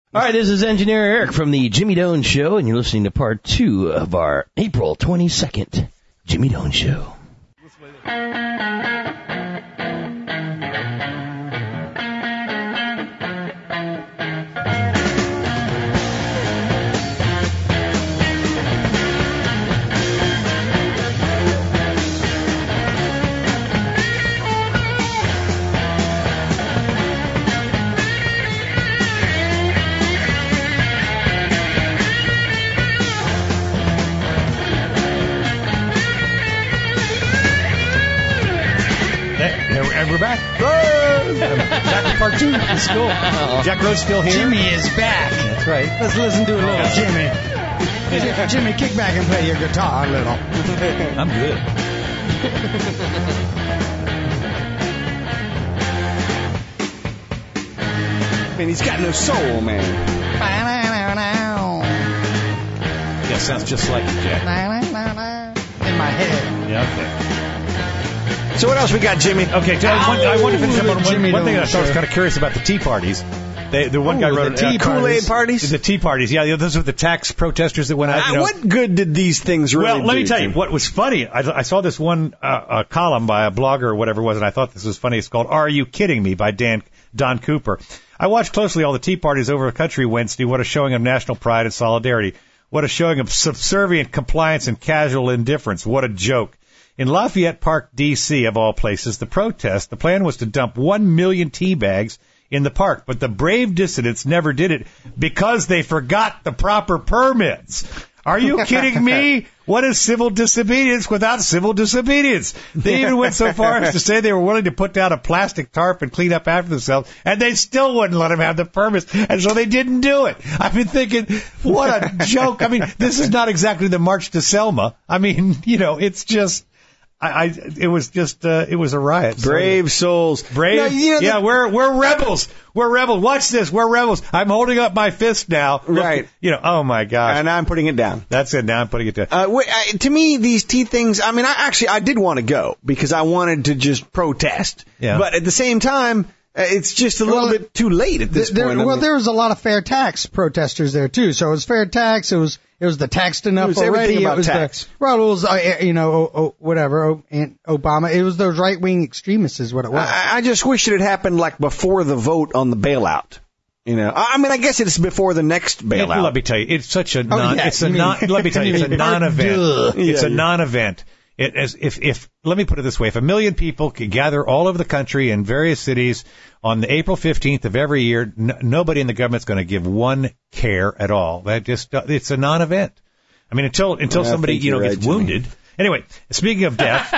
All right, this is Engineer Eric from the Jimmy Doan Show, and you're listening to part 2 of our April 22nd Jimmy Doan Show. And we're back. Back to part 2. Let's go. Jack Rhodes still here. Jimmy is back. That's right. Let's listen to a little Jimmy. Jimmy, kick back and play your guitar a little. I'm good. Man, he's got no soul, man. Yeah, sounds just like it, Jack. In my head. Yeah, okay. So what else we got, Jimmy? Okay, I want to finish up on one thing that I thought was sure. kind of curious about the Tea Parties. The one guy wrote the Kool-Aid parties? The Tea Parties, yeah. Those were the tax protesters that went out. What good did these things really do? Well, let me tell you, what was funny, I saw this one column by a blogger or whatever it was, and I thought this was funny. It's called Are You Kidding Me? By Don Cooper. I watched closely all the Tea Parties over the country Wednesday. What a showing of national pride and solidarity. What a showing of subservient compliance and casual indifference. What a joke. In Lafayette Park, D.C., of all places, the plan was to dump 1 million tea bags in the park, but the brave dissidents never did it because they forgot the proper permits. Are you kidding me? What is civil disobedience without civil disobedience? They even went so far as to say they were willing to put down a plastic tarp and clean up after themselves, and they still wouldn't let them have the permits, and so they didn't do it. I've been thinking, what a joke. I mean, this is not exactly the March to Selma. I mean, it's just... it was a riot. Brave souls. Brave. No, we're rebels. We're rebels. Watch this. We're rebels. I'm holding up my fist now. Right. Oh my gosh. And I'm putting it down. That's it. Now I'm putting it down. To me, these tea things, I mean, I did want to go because I wanted to just protest. Yeah. But at the same time, it's just a little bit too late at this point. Well, there was a lot of fair tax protesters there too. So it was fair tax. It was the taxed enough it was already. Everything about it was tax. It was whatever. Obama. It was those right wing extremists is what it was. I just wish it had happened like before the vote on the bailout. I mean, I guess it's before the next bailout. Let me tell you, it's such a let me tell you, it's a non-event. It's a non-event. Let me put it this way. If 1 million people could gather all over the country in various cities on the April 15th of every year, nobody in the government's going to give one care at all. It's a non-event. I mean, until somebody, gets wounded. Anyway, speaking of death,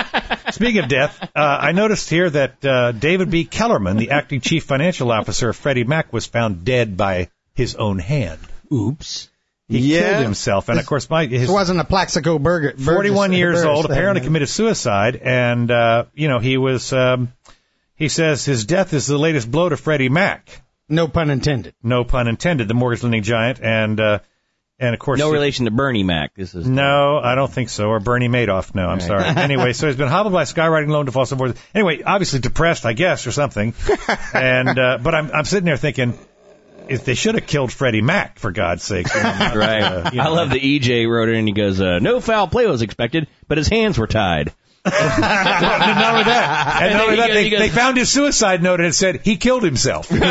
I noticed here that David B. Kellerman, the acting chief financial officer of Freddie Mac, was found dead by his own hand. Oops. He killed himself, and of course, it wasn't a Plaxico Burgess. 41 years old, apparently committed suicide, and he was. He says his death is the latest blow to Freddie Mac. No pun intended. No pun intended. The mortgage lending giant, and of course, no relation to Bernie Mac. No, I don't think so. Or Bernie Madoff. No, I'm sorry. Anyway, so he's been hobbled by skywriting loan defaults and more. Anyway, obviously depressed, I guess, or something. And but I'm sitting there thinking, if they should have killed Freddie Mac, for God's sake. Right. I love the EJ wrote it, and he goes, no foul play was expected, but his hands were tied. Not only that, they found his suicide note and it said he killed himself. Signed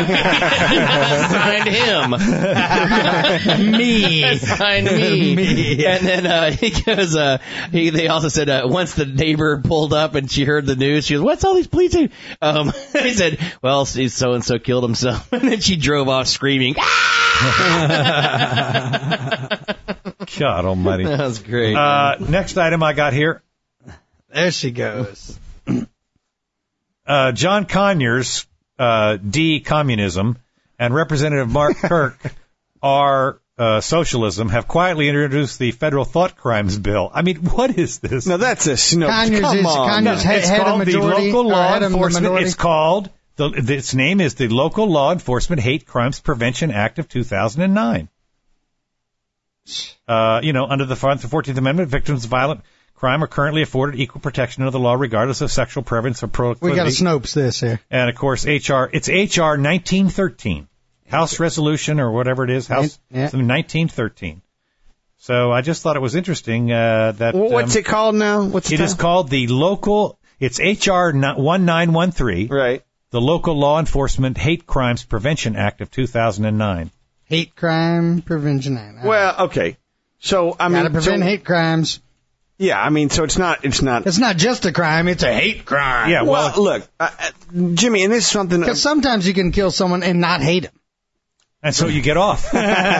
him. Me. Signed me. And then he goes, they also said once the neighbor pulled up and she heard the news, she goes, what's all these police doing? He said, well, so-and-so killed himself. And then she drove off screaming. God almighty. That was great. Next item I got here. There she goes. John Conyers, D. Communism, and Representative Mark Kirk, R. Socialism, have quietly introduced the Federal Thought Crimes Bill. I mean, what is this? No, that's a snow. Conyers it's called the Local Law Enforcement. It's called, its name is the Local Law Enforcement Hate Crimes Prevention Act of 2009. Under the 14th Amendment, victims of violent crime are currently afforded equal protection under the law regardless of sexual preference or proclivity. We got to Snopes this here. And, of course, it's H.R. 1913. House resolution or whatever it is, House 1913. So I just thought it was interesting that. What's it called now? It is called the local. It's HR 1913. Right. The Local Law Enforcement Hate Crimes Prevention Act of 2009. Hate Crime Prevention Act. Well, okay. So I mean, gotta prevent hate crimes. Yeah, I mean, so it's not. It's not just a crime; it's a hate crime. Yeah. Well, look, Jimmy, and this is something. Because sometimes you can kill someone and not hate him. And so you get off.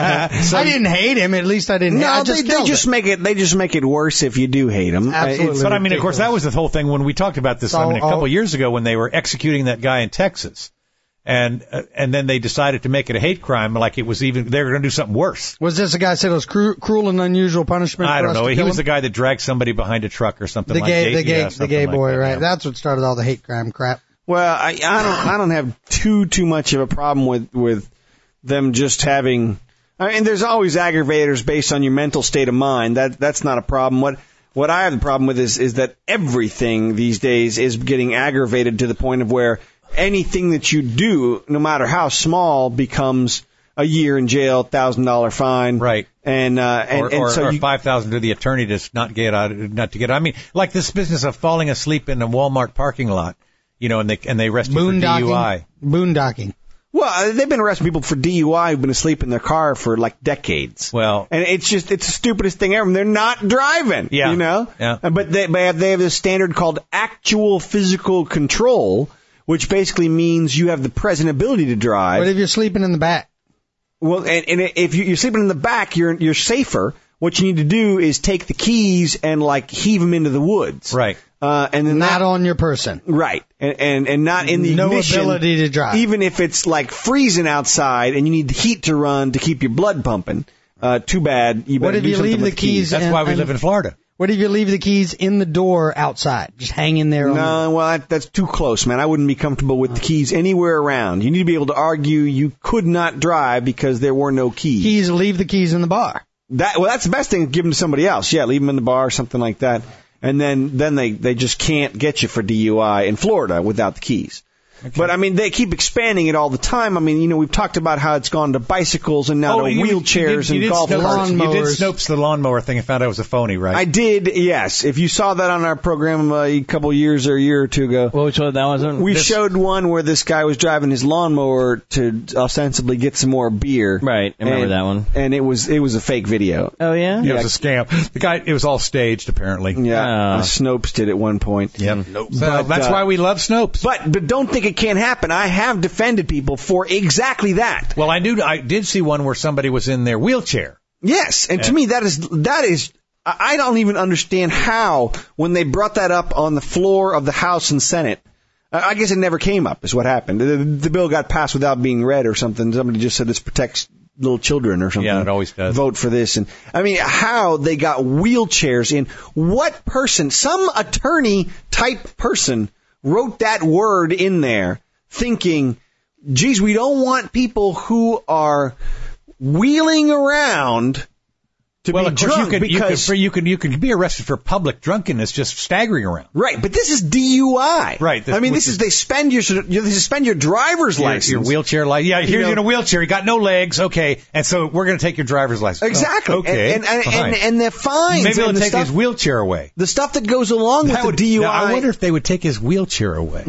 I didn't hate him. At least I didn't. No, I just they just make it. They just make it worse if you do hate him. Absolutely. But I mean, of course, that was the whole thing when we talked about this. I mean, a couple of years ago when they were executing that guy in Texas, and then they decided to make it a hate crime, like it was even they were going to do something worse. Was this a guy said it was cruel and unusual punishment? I for don't us know. to He kill was him? the guy that dragged somebody behind a truck or something like that. The gay boy, that, right? yeah. That's what started all the hate crime crap. Well, I don't have too much of a problem with them just having. I mean, there's always aggravators based on your mental state of mind. That's not a problem. What I have the problem with is that everything these days is getting aggravated to the point of where anything that you do, no matter how small, becomes a year in jail, $1,000 fine, right? And so or $5,000 to the attorney to not get out. I mean, like this business of falling asleep in a Walmart parking lot, you know, and they arrest you for DUI. Boondocking. Well, they've been arresting people for DUI who've been asleep in their car for like decades. Well, and it's the stupidest thing ever. They're not driving, yeah, you know? Yeah. But they have this standard called actual physical control, which basically means you have the present ability to drive. What if you're sleeping in the back? Well, and if you're sleeping in the back, you're safer. What you need to do is take the keys and like heave them into the woods. Right. And then not on your person. Right. And not in the ignition. No ability to drive. Even if it's like freezing outside and you need the heat to run to keep your blood pumping. Too bad. You better what if do you something leave with the keys? That's why we live in Florida. What if you leave the keys in the door outside, just hanging there? No, well, that's too close, man. I wouldn't be comfortable with the keys anywhere around. You need to be able to argue you could not drive because there were no keys. Leave the keys in the bar. That's the best thing. Give them to somebody else. Yeah, leave them in the bar or something like that. And then they just can't get you for DUI in Florida without the keys. Okay. But, I mean, they keep expanding it all the time. I mean, you know, we've talked about how it's gone to bicycles and now to wheelchairs and golf carts. You did Snopes the lawnmower thing and found out it was a phony, right? I did, yes. If you saw that on our program a couple years or a year or two ago. Well, which one that was? We showed one where this guy was driving his lawnmower to ostensibly get some more beer. Right, I remember that one. And it was a fake video. Oh, yeah? Yeah, it was a scam. The guy, it was all staged, apparently. Yeah, Snopes did at one point. Yep. So that's why we love Snopes. But don't think it can't happen. I have defended people for exactly that. Well, I did see one where somebody was in their wheelchair. Yes, and to me that is I don't even understand how when they brought that up on the floor of the House and Senate. I guess it never came up is what happened. The bill got passed without being read or something. Somebody just said this protects little children or something. Yeah, it always does. Vote for this. And I mean, how they got wheelchairs in. What person, some attorney type person wrote that word in there thinking, geez, we don't want people who are wheeling around to be drunk because you can be arrested for public drunkenness just staggering around. Right, but this is DUI. Right. I mean, they suspend your driver's license. Your wheelchair license. Yeah, you're in a wheelchair. You got no legs. Okay, and so we're going to take your driver's license. Exactly. Oh, okay. And the fines. Maybe they'll take his wheelchair away. The stuff that goes along with the DUI. Now, I wonder if they would take his wheelchair away.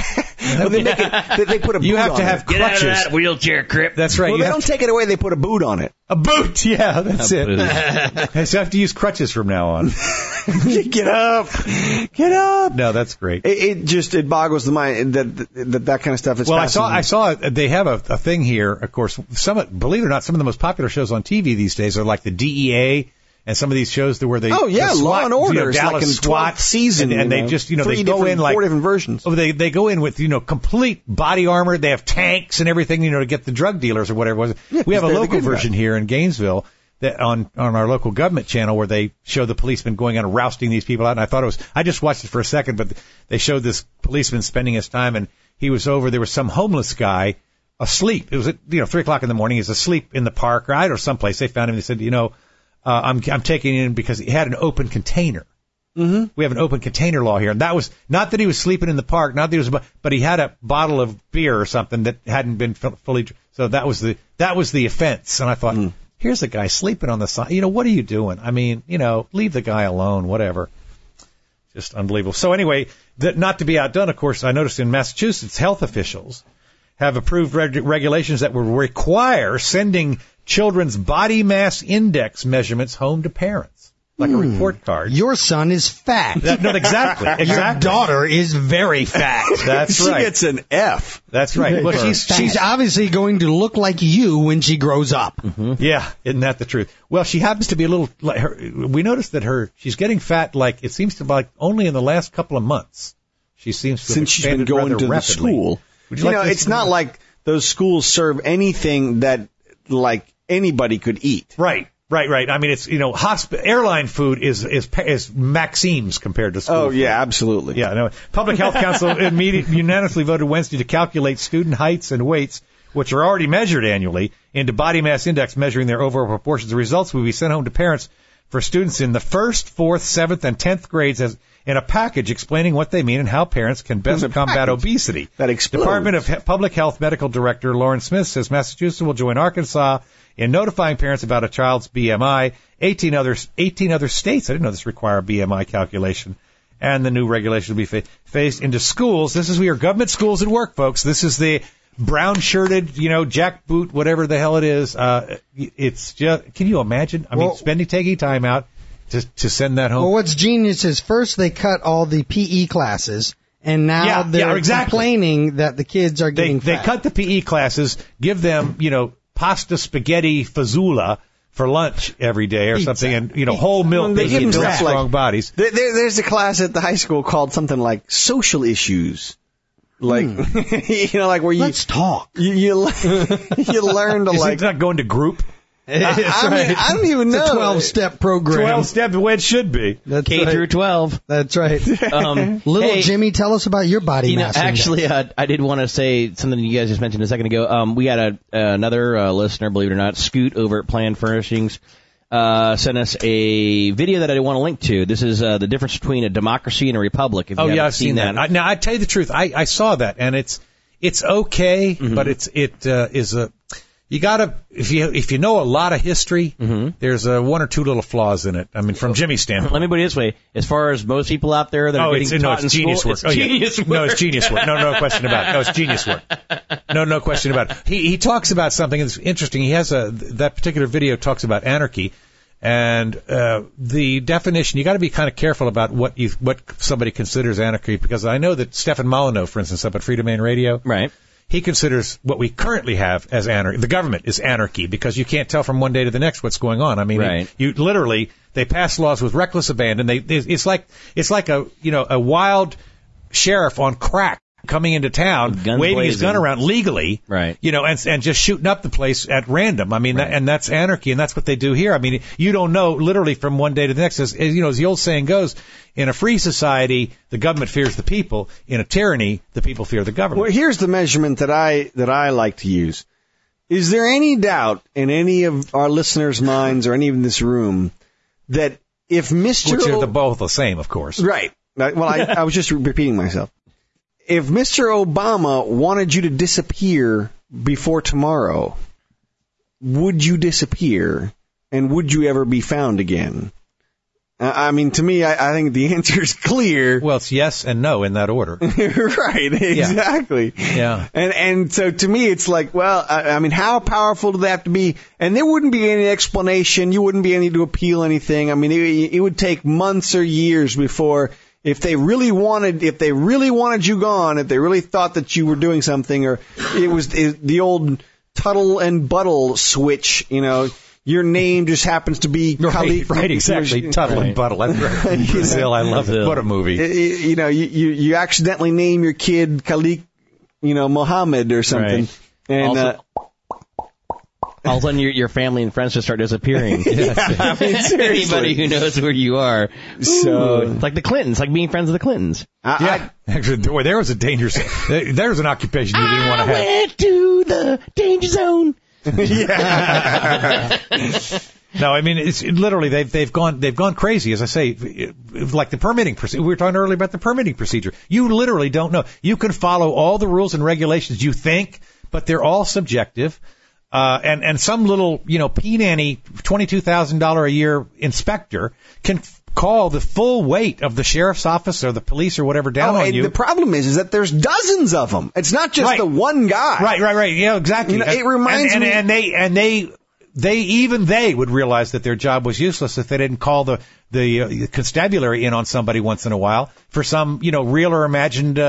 Well, they put a boot on it. You have to have crutches. Get out of that wheelchair, Crip. That's right. Well, they don't take it away. They put a boot on it. A boot. Yeah, that's it. So I have to use crutches from now on. Get up. Get up. No, that's great. It boggles the mind that kind of stuff is. Well, I saw they have a thing here. Of course, believe it or not, some of the most popular shows on TV these days are like the DEA. And some of these shows where they Law and Order, Dallas like in SWAT 12th season, and they just they go in like 4 different versions. Oh, they go in with complete body armor. They have tanks and everything to get the drug dealers or whatever it was. Yeah, we have a local version here in Gainesville that on our local government channel where they show the policeman going out and rousting these people out. And I just watched it for a second, but they showed this policeman spending his time and he was over. There was some homeless guy asleep. It was at 3:00 in the morning. He's asleep in the park or I don't know someplace. They found him. They said I'm taking him in because he had an open container. Mm-hmm. We have an open container law here. And that was not that he was sleeping in the park, not that he was, but he had a bottle of beer or something that hadn't been fully. So that was the offense. And I thought, here's a guy sleeping on the side. You know, what are you doing? I mean, you know, leave the guy alone, whatever. Just unbelievable. So anyway, not to be outdone, of course, I noticed in Massachusetts, health officials have approved regulations that will require sending children's body mass index measurements home to parents, like a report card. Your son is fat. No, exactly. Your daughter is very fat. That's right. She gets an F. That's right. Well, she's obviously going to look like you when she grows up. Mm-hmm. Yeah, isn't that the truth? Well, she happens to be a little. Like we noticed that she's getting fat. Like it seems to be like only in the last couple of months. She seems to since she's been going to the school. You know, it's not like those schools serve anything that like anybody could eat. Right. I mean, it's, you know, airline food is Maxime's compared to school. Oh, food. yeah, absolutely. Yeah, no. Public Health Council unanimously voted Wednesday to calculate student heights and weights, which are already measured annually, into body mass index, measuring their overall proportions. The results will be sent home to parents for students in the 1st, 4th, 7th, and 10th grades in a package explaining what they mean and how parents can best combat obesity. That explodes. Department of Public Health Medical Director Lauren Smith says Massachusetts will join Arkansas in notifying parents about a child's BMI. 18 other states, I didn't know this, require a BMI calculation. And the new regulation will be phased into schools. This is where government schools at work, folks. This is the brown-shirted, you know, jackboot, whatever the hell it is. It's just, can you imagine? I mean, taking time out to send that home. Well, what's genius is first they cut all the PE classes, and now they're complaining that the kids are getting fat. They cut the PE classes, give them, you know, pasta, spaghetti, fazoula for lunch every day or something, and, you know, whole milk. They give them build strong bodies. There's a class at the high school called something like social issues. Like, you know, like where let's talk. You learn to Is like. It's not going to group. I mean, I don't even know. It's a 12-step program. 12-step, the way it should be. That's K right. through 12. That's right. Little hey, Jimmy, tell us about your body mass index. Actually, I did want to say something you guys just mentioned a second ago. We got another listener, believe it or not, Scoot over at Planned Furnishings, sent us a video that I want to link to. This is the difference between a democracy and a republic. If you haven't I've seen that. Now, I tell you the truth, I saw that, and it's okay, but it is a. You gotta, if you know a lot of history, there's one or two little flaws in it. I mean, from Jimmy's standpoint. Let me put it this way: as far as most people out there that are getting taught in genius school, work. it's genius work. No, it's genius work. No question about it. No, it's genius work. No question about it. He talks about something that's interesting. He has that particular video talks about anarchy, and the definition. You got to be kind of careful about what somebody considers anarchy, because I know that Stefan Molyneux, for instance, up at Freedom Main Radio, right. He considers what we currently have as anarchy. The government is anarchy because you can't tell from one day to the next what's going on. I mean, you literally, they pass laws with reckless abandon. It's like a wild sheriff on crack coming into town, waving his gun around legally, right? You know, and just shooting up the place at random. I mean, and that's anarchy, and that's what they do here. I mean, you don't know literally from one day to the next. As you know, as the old saying goes, in a free society, the government fears the people. In a tyranny, the people fear the government. Well, here's the measurement that I like to use. Is there any doubt in any of our listeners' minds or any in this room that if Mr. Which are both the same, of course. Right. Well, I was just repeating myself. If Mr. Obama wanted you to disappear before tomorrow, would you disappear, and would you ever be found again? I mean, to me, I think the answer is clear. Well, it's yes and no in that order. Right, exactly. Yeah. And so to me, it's like, well, I mean, how powerful do they have to be? And there wouldn't be any explanation. You wouldn't be able to appeal anything. I mean, it would take months or years before, if they really wanted you gone, if they really thought that you were doing something, or it was the old Tuttle and Buttle switch, you know, your name just happens to be Khalid. Right, exactly. Tuttle and Buttle. That's right. Brazil, I love it. What a movie. You know, you accidentally name your kid Khalid, you know, Mohammed or something. Right. And also, all of a sudden, your family and friends just start disappearing. I mean, anybody who knows where you are. So it's like the Clintons, like being friends of the Clintons. Actually, boy, there was a dangerous. There was an occupation you didn't want to have. I went to the danger zone. Yeah. No, I mean, it's literally they've gone crazy. As I say, like the permitting procedure. We were talking earlier about the permitting procedure. You literally don't know. You can follow all the rules and regulations you think, but they're all subjective. And some little, P-nanny, $22,000 a year inspector can call the full weight of the sheriff's office or the police or whatever down on you. The problem is that there's dozens of them. It's not just the one guy. Right. Yeah, exactly. It reminds me. And they would realize that their job was useless if they didn't call the constabulary in on somebody once in a while for some, real or imagined,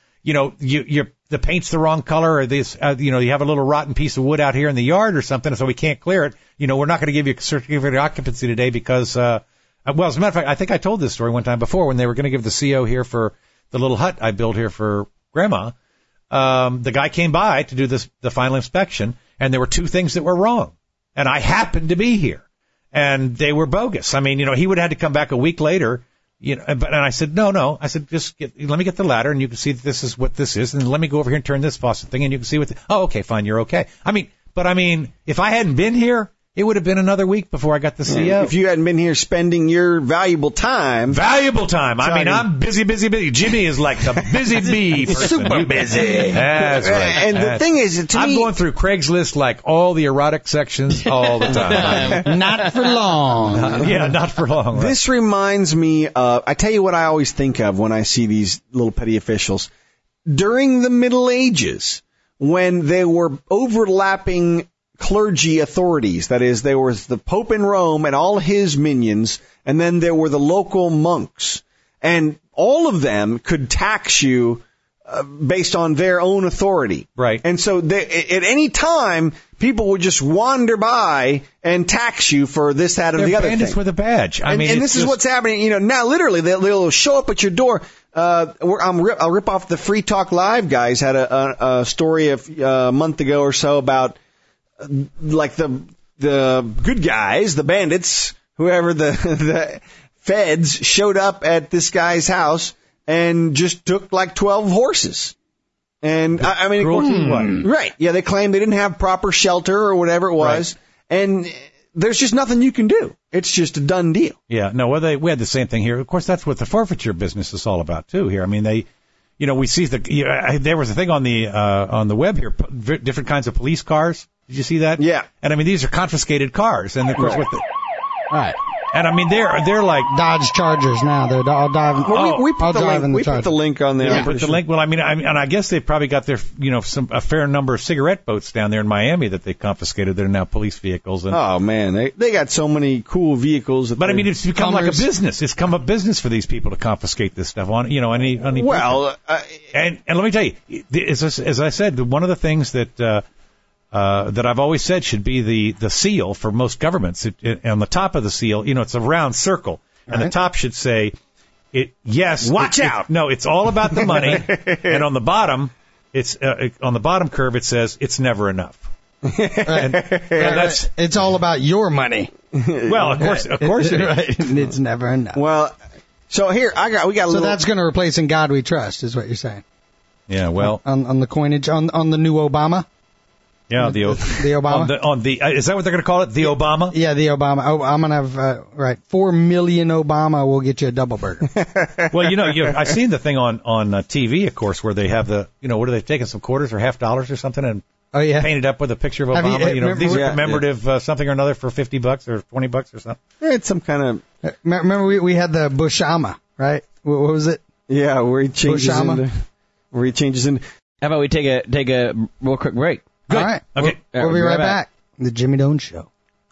the paint's the wrong color, or this, you have a little rotten piece of wood out here in the yard or something, so we can't clear it. We're not going to give you a certificate of occupancy today because, as a matter of fact, I think I told this story one time before when they were going to give the CO here for the little hut I built here for Grandma. The guy came by to do the final inspection, and there were two things that were wrong. And I happened to be here, and they were bogus. I mean, he would have had to come back a week later, and I said, no. I said, let me get the ladder, and you can see that this is what this is, and let me go over here and turn this faucet thing, and you can see okay, fine, you're okay. I mean, if I hadn't been here, it would have been another week before I got the CO. If you hadn't been here spending your valuable time. I mean, I'm busy. Jimmy is like the busy bee person. Super busy. That's right. And the thing is, I'm going through Craigslist like all the erotic sections all the time. Not for long. Yeah, not for long. Right? This reminds me of, I tell you what I always think of when I see these little petty officials. During the Middle Ages, when they were overlapping clergy authorities, that is, there was the Pope in Rome and all his minions, and then there were the local monks, and all of them could tax you based on their own authority. Right. And so at any time, people would just wander by and tax you for this, that, or the other thing. Bandits with a badge. And this is what's happening. Now, literally, they'll show up at your door. I'll rip off the Free Talk Live guys had a story a month ago or so about like the good guys, the bandits, whoever the feds showed up at this guy's house and just took like 12 horses. And I mean, right. Yeah, they claimed they didn't have proper shelter or whatever it was. Right. And there's just nothing you can do. It's just a done deal. Yeah, no, we had the same thing here. Of course, that's what the forfeiture business is all about too here. I mean, we see there was a thing on the web here, different kinds of police cars. Did you see that? Yeah. And I mean, these are confiscated cars, and of course all right. And I mean, they're like Dodge Chargers now. They're all driving. Well, we put the link on there. Yeah, put the link. Well, I mean, and I guess they've probably got their, a fair number of cigarette boats down there in Miami that they confiscated. They're now police vehicles. And, oh man, they got so many cool vehicles. But I mean, it's become like a business. It's become a business for these people to confiscate this stuff on, any. Well, and let me tell you, as I said, one of the things that I've always said should be the seal for most governments. On the top of the seal, it's a round circle, and the top should say, watch out. No, it's all about the money, and on the bottom, on the bottom curve, it says it's never enough. and it's all about your money. Well, of course it is. Right. It's never enough. Well, so here we got a little. So that's going to replace "In God We Trust," is what you're saying? Yeah. Well, on the coinage on the new Obama. Yeah, the Obama. Is that what they're going to call it? The Obama? Yeah, the Obama. Oh, I'm going to have 4 million Obama will get you a double burger. Well, I've seen the thing on TV, of course, where they have what are they taking, some quarters or $50 or something and painted up with a picture of Obama. These are commemorative something or another for $50 or $20 or something. It's some kind of. Remember we had the Bushama, right? What was it? Yeah, where he changes into. How about we take a real quick break? Good. All right. Okay. We'll be right back. The Jimmy Doan Show.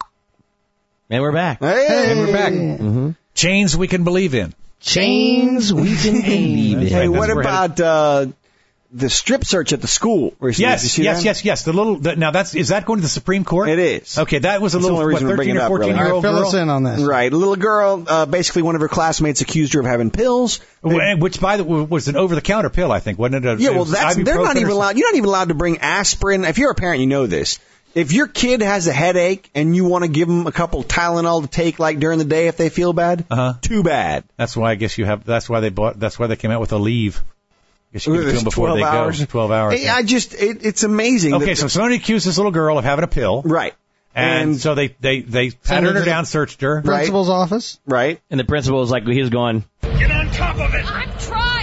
And we're back. Hey. And we're back. Mm-hmm. Chains we can believe in. Chains we can believe in. Hey, what about the strip search at the school recently? Yes. Is that going to the Supreme Court? It is. Okay, that was a little 13 or 14-year-old girl. Fill us in on this. Right, a little girl. Basically, one of her classmates accused her of having pills, which by the way was an over-the-counter pill, I think, wasn't it? They're not even allowed. You're not even allowed to bring aspirin. If you're a parent, you know this. If your kid has a headache and you want to give them a couple Tylenol to take, like during the day, if they feel bad, too bad. That's why I guess That's why they came out with Aleve. You should give it to them before 12 hours. 12 hours. It's amazing. Okay, so somebody accused this little girl of having a pill. Right. And so they patted her down, searched her. Principal's office. Right. And the principal was like, he was going, get on top of it. I'm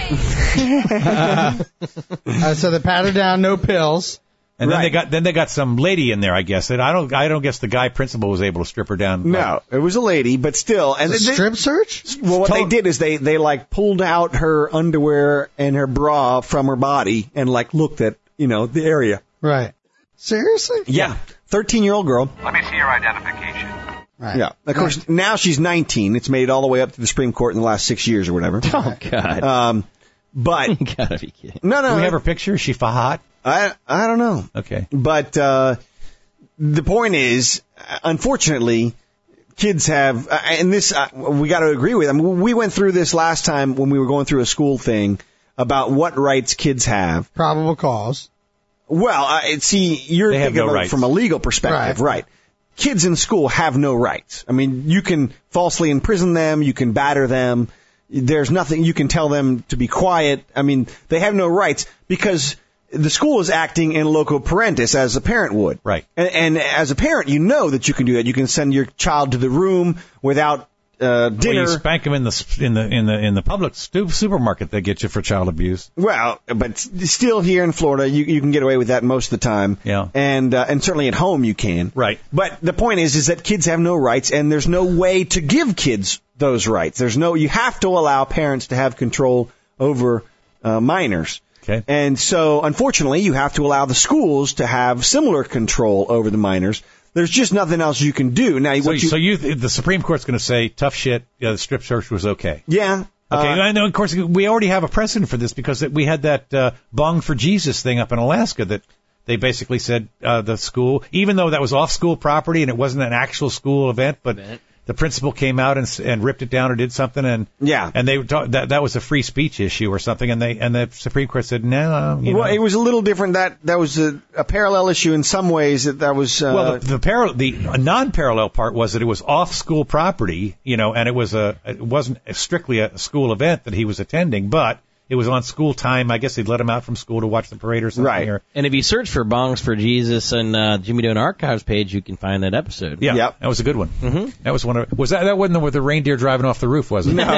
trying. So they patted down, no pills. And then they got some lady in there, I guess. And I don't guess the guy principal was able to strip her down. No, it was a lady, but still. And strip search? Well, what they did is they like pulled out her underwear and her bra from her body and like looked at, the area. Right. Seriously? Yeah. 13-year-old girl. Let me see your identification. Right. Yeah. Of course, now she's 19. It's made it all the way up to the Supreme Court in the last 6 years or whatever. oh, God. But. You gotta be kidding. No. Do we have her picture? Is she hot? I don't know. Okay. But the point is, unfortunately, kids have, and this we got to agree with. I mean, we went through this last time when we were going through a school thing about what rights kids have. Probable cause. Well, you're thinking of it from a legal perspective, right? Kids in school have no rights. I mean, you can falsely imprison them, you can batter them. There's nothing you can tell them to be quiet. I mean, they have no rights because the school is acting in loco parentis as a parent would. Right. And as a parent, you know that you can do that. You can send your child to the room without dinner. Well, you spank them in the public supermarket they get you for child abuse. Well, but still here in Florida, you can get away with that most of the time. Yeah. And certainly at home you can. Right. But the point is that kids have no rights, and there's no way to give kids those rights. You have to allow parents to have control over minors. Okay. And so, unfortunately, you have to allow the schools to have similar control over the minors. There's just nothing else you can do. Now, the Supreme Court's going to say, tough shit, the strip search was okay. Yeah. Okay, I know, of course, we already have a precedent for this because we had that Bong for Jesus thing up in Alaska that they basically said the school, even though that was off school property and it wasn't an actual school event, but the principal came out and ripped it down or did something, and they that was a free speech issue or something, and the Supreme Court said no. Well, it was a little different. That was a parallel issue in some ways. That was the non-parallel part was that it was off school property, and it wasn't strictly a school event that he was attending, but it was on school time. I guess they'd let him out from school to watch the parade or something. Right. And if you search for Bongs for Jesus on Jimmy Doan Archives page, you can find that episode. Yeah, That was a good one. Mm-hmm. That was that wasn't with the reindeer driving off the roof, was it? No.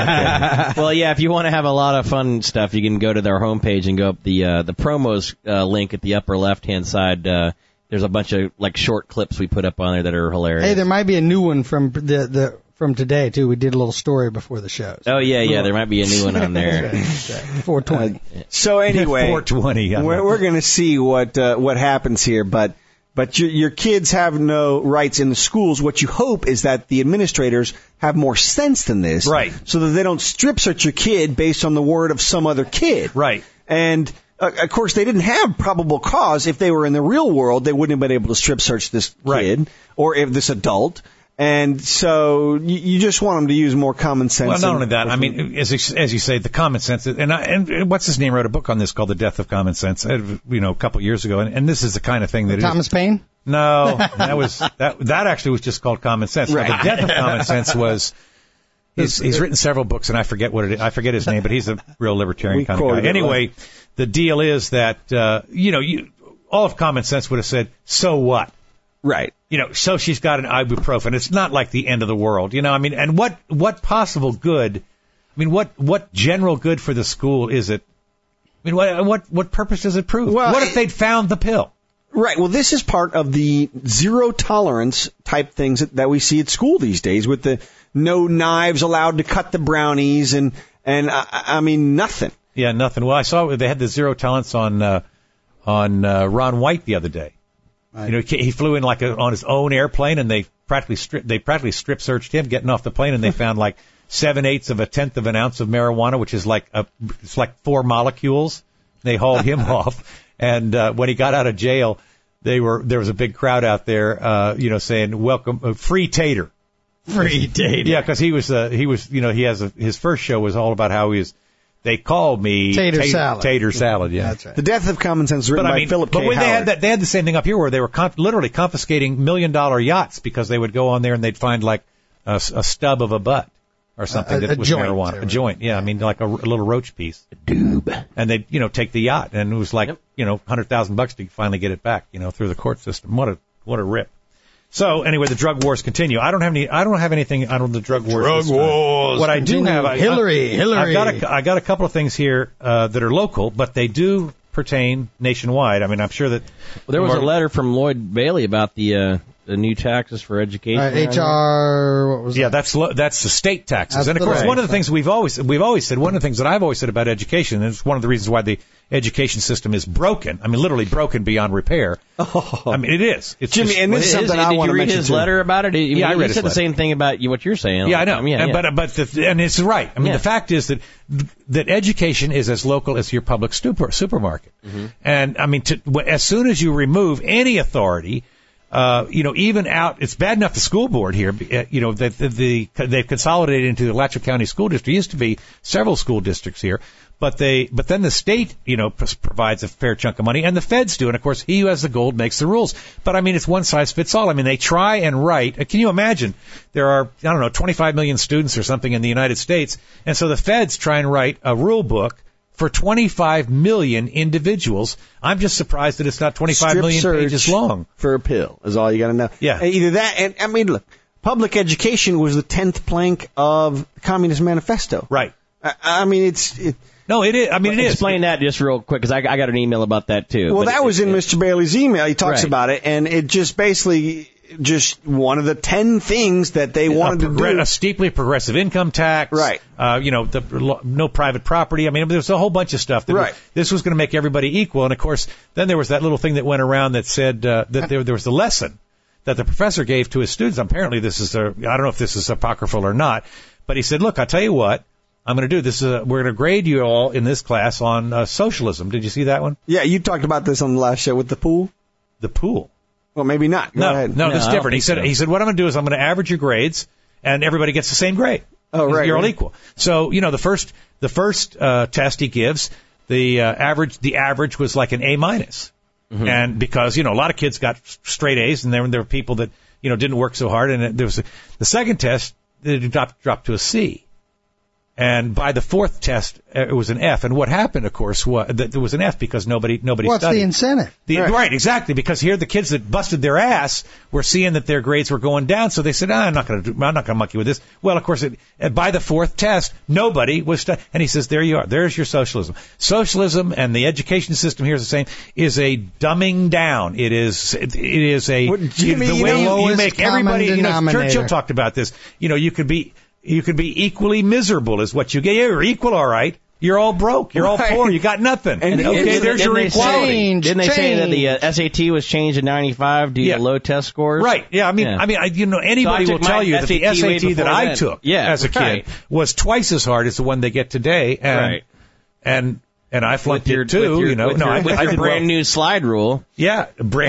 Well, yeah, if you want to have a lot of fun stuff, you can go to their homepage and go up the promos link at the upper left-hand side. There's a bunch of short clips we put up on there that are hilarious. Hey, there might be a new one from from today too. We did a little story before the show. So. Oh yeah, there might be a new one on there. 420. So anyway, 420. We're going to see what happens here, but your kids have no rights in the schools. What you hope is that the administrators have more sense than this, right? So that they don't strip search your kid based on the word of some other kid, right? And of course, they didn't have probable cause. If they were in the real world, they wouldn't have been able to strip search this kid or if this adult. And so you just want them to use more common sense. Well, not only that, I mean, as you say, the common sense. And what's his name wrote a book on this called The Death of Common Sense, a couple years ago. And this is the kind of thing that Thomas Paine? No, that actually was just called Common Sense. Right. The Death of Common Sense was. He's written several books, and I forget what it is. I forget his name, but he's a real libertarian kind of guy. Anyway, the deal is that all of Common Sense would have said, "So what?" Right. So she's got an ibuprofen. It's not like the end of the world, I mean, and what possible good? I mean, what general good for the school is it? I mean, what purpose does it prove? Well, what if they'd found the pill? Right. Well, this is part of the zero tolerance type things that we see at school these days, with the no knives allowed to cut the brownies and I mean nothing. Yeah, nothing. Well, I saw they had the zero tolerance on Ron White the other day. Right. He flew in on his own airplane, and they practically strip searched him getting off the plane, and they found 7/8 of a tenth of an ounce of marijuana, which is it's like 4 molecules. They hauled him off, and when he got out of jail, there was a big crowd out there, saying "Welcome, free Tater." Free Tater. Yeah, because he has his first show was all about how he was. They called me Tater Salad. Tater Salad, yeah. That's right. The Death of Common Sense, written by Philip K. Howard. They had the same thing up here where they were literally confiscating $1 million yachts because they would go on there and they'd find a stub of a butt or something that was joint, marijuana. A joint, yeah. I mean, like a little roach piece. A doob. And they'd, take the yacht, and it was $100,000 to finally get it back, through the court system. What a rip. So anyway, the drug wars continue. I don't have anything on the drug wars. Drug wars. What I do have, Hillary. I got a couple of things here that are local, but they do pertain nationwide. I mean, I'm sure that there was a letter from Lloyd Bailey about the new taxes for education. HR, what was that? Yeah, that's the state taxes. And of course, one of the things we've always said, one of the things that I've always said about education, and it's one of the reasons why the education system is broken. I mean, literally broken beyond repair. I mean, it is. It's Jimmy, just, and this is something I want to mention. Did you read his letter about it? Yeah, I read he said the same thing about what you're saying. Yeah, I know. And it's right. I mean, the fact is that education is as local as your public supermarket. Mm-hmm. And I mean, as soon as you remove any authority, even out, it's bad enough the school board here, that they've consolidated into the Alachua County School District. There used to be several school districts here, but then the state, provides a fair chunk of money, and the feds do. And of course, he who has the gold makes the rules. But I mean, it's one size fits all. I mean, they try and write. Can you imagine? There are, 25 million students or something in the United States. And so the feds try and write a rule book for 25 million individuals. I'm just surprised that it's not 25 million pages long. For a pill is all you got to know. Yeah. Either that, and I mean, look, public education was the 10th plank of the Communist Manifesto. Right. I mean, No, it is. I mean, it is. Explain that just real quick, because I got an email about that, too. Well, that was in Mr. Bailey's email. He talks about it, and it just basically just one of the 10 things that they wanted to do. A steeply progressive income tax. Right. No private property. I mean, there's a whole bunch of stuff. This was going to make everybody equal. And, of course, then there was that little thing that went around that said that there was the lesson that the professor gave to his students. Apparently, I don't know if this is apocryphal or not, but he said, look, I'll tell you what I'm going to do. We're going to grade you all in this class on socialism. Did you see that one? Yeah, you talked about this on the last show with the pool. The pool. Well, maybe not. Go ahead. No, this is different. He said, what I'm going to do is I'm going to average your grades, and everybody gets the same grade. Oh, right. You're all equal. So, the first test he gives, the average was like an A-. Mm-hmm. And because, a lot of kids got straight A's, and there were people that, didn't work so hard, and there was the second test, it dropped to a C. And by the fourth test, it was an F. And what happened, of course, was that there was an F because nobody studied. What's the incentive? Right, exactly. Because here the kids that busted their ass were seeing that their grades were going down, so they said, I'm not going to monkey with this. Well, of course, by the fourth test, nobody was studying. And he says, there you are. There's your socialism. Socialism and the education system here is the same. Is a dumbing down. It is a Jimmy, the way you make everybody. Churchill talked about this. You could be equally miserable is what you get. You're equal, all right. You're all broke. You're all poor. You got nothing. There's your equality. Didn't they say that the SAT was changed in '95 due to low test scores? Right. Yeah. Anybody will tell you that the SAT that I took as a kid was twice as hard as the one they get today. And I flunked it too, I did brand new slide rule. Yeah,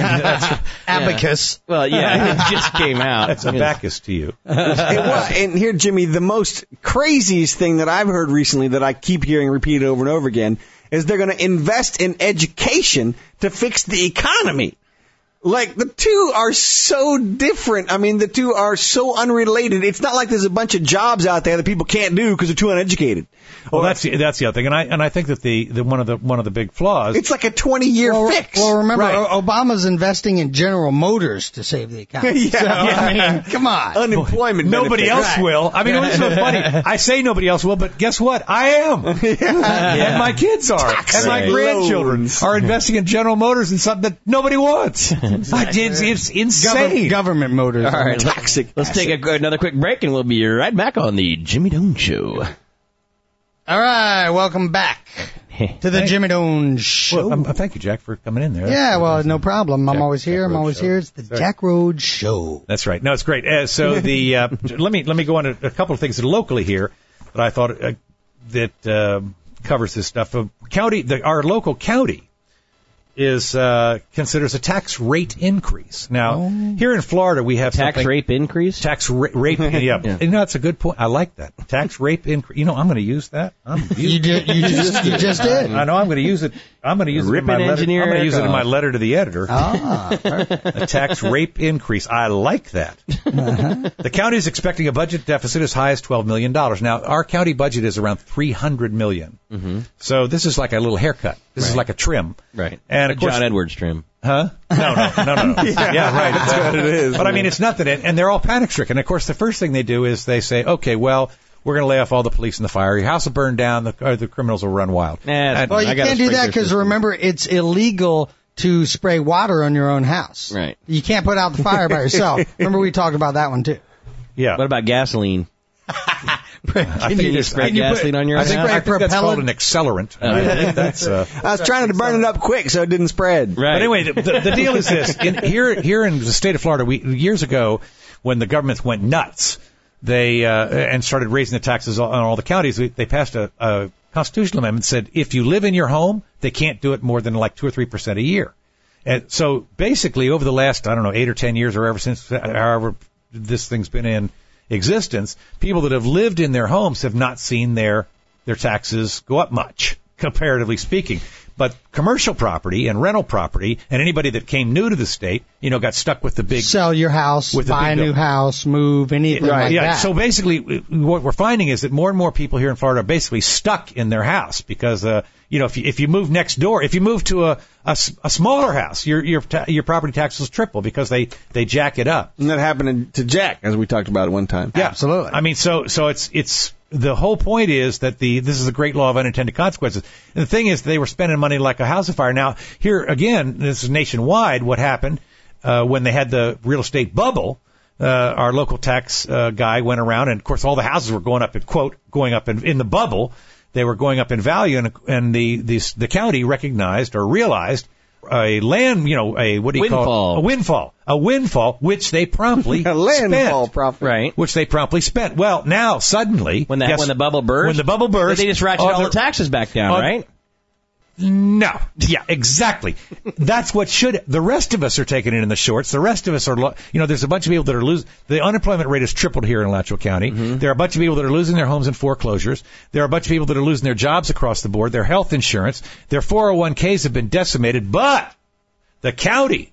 abacus. Well, it just came out. That's abacus to you. And here, Jimmy, the most craziest thing that I've heard recently that I keep hearing repeated over and over again is they're going to invest in education to fix the economy. Like, the two are so different. I mean, the two are so unrelated. It's not like there's a bunch of jobs out there that people can't do because they're too uneducated. Well, that's the other thing, and I think that the one of the big flaws. It's like a 20-year fix. Well, remember, Obama's investing in General Motors to save the economy. I mean, come on, unemployment. Nobody else will. I mean, it's so funny. I say nobody else will, but guess what? I am, and my kids are, and my grandchildren are investing in General Motors in something that nobody wants. It's insane. Government Motors. All right, let's take another quick break, and we'll be right back on the Jimmy Dome Show. All right, welcome back to the Jimmy Dome Show. Well, thank you, Jack, for coming in there. Yeah, well, no problem. I'm always here. It's the Jack Rhodes Show. That's right. No, it's great. So let me go on a couple of things locally here that I thought that covers this stuff. Our local county considers a tax rate increase. Now, here in Florida, we have tax rate increase. Tax rate, yeah. That's a good point. I like that. Tax rate increase. I'm going to use that. You just did. I know. I'm going to use it. I'm going to use it in my letter. I'm going to use it in my letter to the editor. A tax rate increase. I like that. The county is expecting a budget deficit as high as $12 million. Now, our county budget is around $300 million. Mm-hmm. So this is like a little haircut. This is like a trim. Right. And of course, John Edwards trim. Huh? No. Yeah, right. That's what it is. But I mean, it's nothing. And they're all panic-stricken. Of course, the first thing they do is they say, okay, well, we're going to lay off all the police and the fire. Your house will burn down. The criminals will run wild. Well, you can't do that because remember, it's illegal to spray water on your own house. Right. You can't put out the fire by yourself. Remember, we talked about that one too. Yeah. What about gasoline? Can you just spray gasoline on your house? I think that's called an accelerant. I think that's. I was trying to burn it up quick so it didn't spread. Right. But anyway, the deal is this: here in the state of Florida, years ago, when the government went nuts, they and started raising the taxes on all the counties. They passed a constitutional amendment that said if you live in your home, they can't do it more than like 2 or 3% a year. And so basically, over the last 8 or 10 years, or ever since, however this thing's been in existence, people that have lived in their homes have not seen their taxes go up much, comparatively speaking. But commercial property and rental property and anybody that came new to the state, got stuck with the big... Sell your house, buy a new house, move, anything like that. So basically, what we're finding is that more and more people here in Florida are basically stuck in their house because, if you move next door, if you move to a smaller house, your property taxes triple because they jack it up. And that happened to Jack, as we talked about at one time. Yeah, absolutely. I mean, so it's the whole point is that this is a great law of unintended consequences. And the thing is, they were spending money like a house of fire. Now, here again, this is nationwide. What happened when they had the real estate bubble? Our local tax guy went around, and of course, all the houses were going up in the bubble. They were going up in value, and the county recognized or realized a windfall, which they promptly landfall profit, right? Which they promptly spent. Well, now suddenly, when the bubble burst, they just ratchet all the taxes back down, right? No. Yeah, exactly. That's what the rest of us are taking it in the shorts. The rest of us are, there's a bunch of people that are losing. The unemployment rate has tripled here in Alachua County. Mm-hmm. There are a bunch of people that are losing their homes in foreclosures. There are a bunch of people that are losing their jobs across the board, their health insurance. Their 401ks have been decimated, but the county,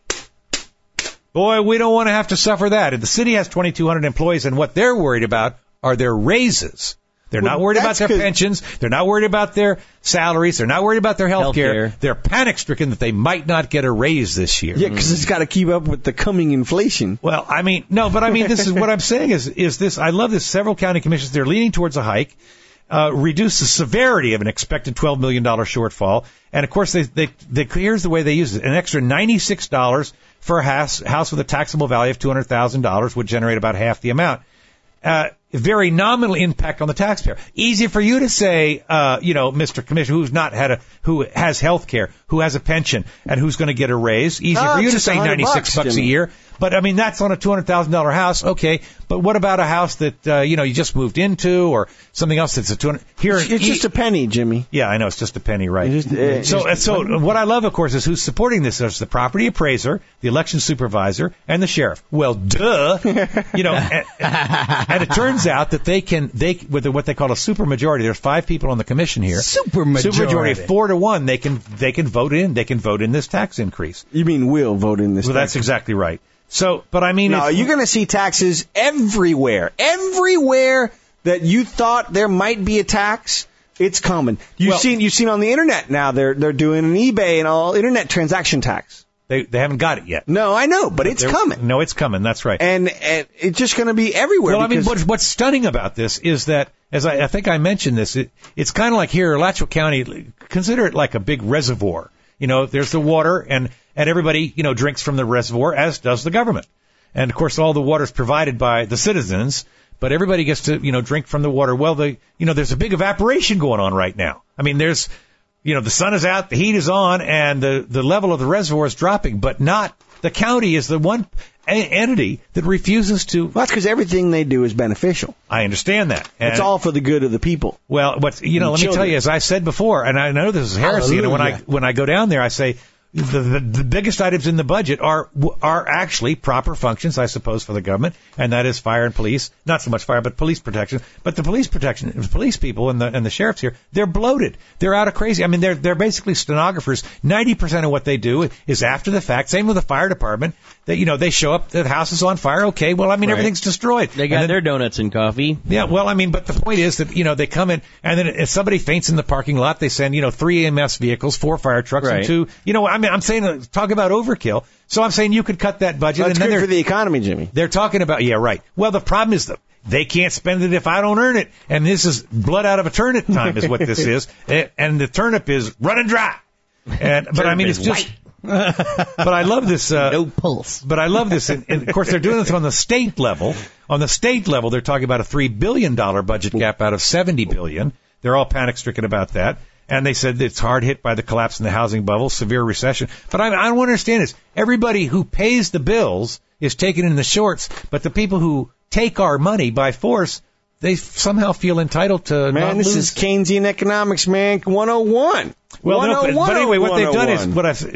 boy, we don't want to have to suffer that. And the city has 2,200 employees, and what they're worried about are their raises. They're not worried about their pensions. They're not worried about their salaries. They're not worried about their health care. They're panic-stricken that they might not get a raise this year. Yeah, because it's got to keep up with the coming inflation. Well, this is what I'm saying is this. I love this. Several county commissions, they're leaning towards a hike, reduce the severity of an expected $12 million shortfall. And, of course, here's the way they use it. An extra $96 for a house with a taxable value of $200,000 would generate about half the amount. Very nominal impact on the taxpayer. Easy for you to say, Mr. Commissioner, who has health care, who has a pension, and who's going to get a raise. Easy for you to say $96 a year. But, that's on a $200,000 house. Okay. But what about a house that, you just moved into or something else that's a $200,000? It's just a penny, Jimmy. Yeah, I know. It's just a penny, right? So what I love, of course, is who's supporting this. There's the property appraiser, the election supervisor, and the sheriff. Well, duh. And it turns out that with what they call a supermajority, there's 5 people on the commission here. Supermajority, 4-1, they can vote in this tax increase. You mean we'll vote in this? Well, that's exactly right. So, but I mean, you're going to see taxes everywhere that you thought there might be a tax. It's coming. You've seen on the internet now. They're doing an eBay and all internet transaction tax. They haven't got it yet. No, I know, but it's coming. No, it's coming. That's right. And it's just going to be everywhere. Well, what's stunning about this is that, as I think I mentioned this, it's kind of like here, Alachua County, consider it like a big reservoir. There's the water, and everybody, drinks from the reservoir, as does the government. And, of course, all the water is provided by the citizens, but everybody gets to, drink from the water. Well, there's a big evaporation going on right now. I mean, there's, the sun is out, the heat is on, and the level of the reservoir is dropping, but not the county is the one entity that refuses to. Well, that's because everything they do is beneficial. I understand that. And it's all for the good of the people. Well, let me tell you, as I said before, and I know this is heresy, and when I go down there, I say, the biggest items in the budget are actually proper functions, I suppose, for the government, and that is fire and police. Not so much fire, but police protection. But the police people and the sheriffs here, they're bloated. They're out of crazy. I mean, they're basically stenographers. 90% of what they do is after the fact. Same with the fire department. they show up, the house is on fire. Okay, well, I mean, everything's destroyed. They got their donuts and coffee. Yeah, well, I mean, but the point is that, they come in, and then if somebody faints in the parking lot, they send, 3 EMS vehicles, 4 fire trucks, and 2, I'm saying, talk about overkill. So I'm saying you could cut that budget. That's good for the economy, Jimmy. They're talking about, yeah, right. Well, the problem is they can't spend it if I don't earn it. And this is blood out of a turnip time is what this is. And the turnip is running dry. But I mean, it's just, but I love this, no pulse. But I love this. And of course, they're doing this on the state level. On the state level, they're talking about a $3 billion budget gap out of $70 billion. They're all panic stricken about that. And they said it's hard hit by the collapse in the housing bubble, severe recession. But I don't understand this. Everybody who pays the bills is taken in the shorts, but the people who take our money by force, they somehow feel entitled to not lose. This is Keynesian economics, man, 101. Well, no, but anyway, what they've done is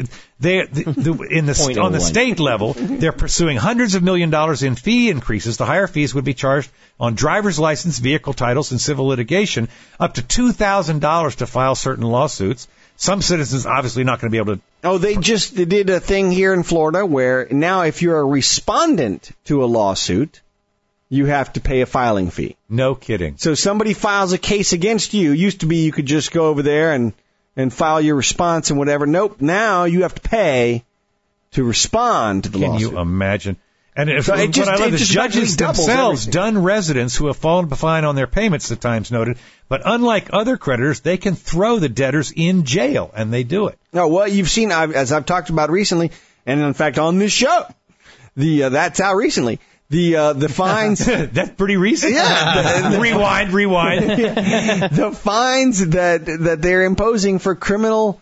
on the state level, they're pursuing hundreds of $millions in fee increases. The higher fees would be charged on driver's license, vehicle titles, and civil litigation, up to $2,000 to file certain lawsuits. Some citizens obviously not going to be able to. Oh, they did a thing here in Florida where now if you're a respondent to a lawsuit, you have to pay a filing fee. No kidding. So somebody files a case against you. Used to be you could just go over there and file your response and whatever. Nope. Now you have to pay to respond to the lawsuit. Can you imagine? And what I love is judges themselves done residents who have fallen behind on their payments, the Times noted. But unlike other creditors, they can throw the debtors in jail, and they do it. No, well, you've seen, as I've talked about recently, and in fact on this show, that's how recently. The fines. That's pretty recent. Yeah. Rewind. The fines that they're imposing for criminal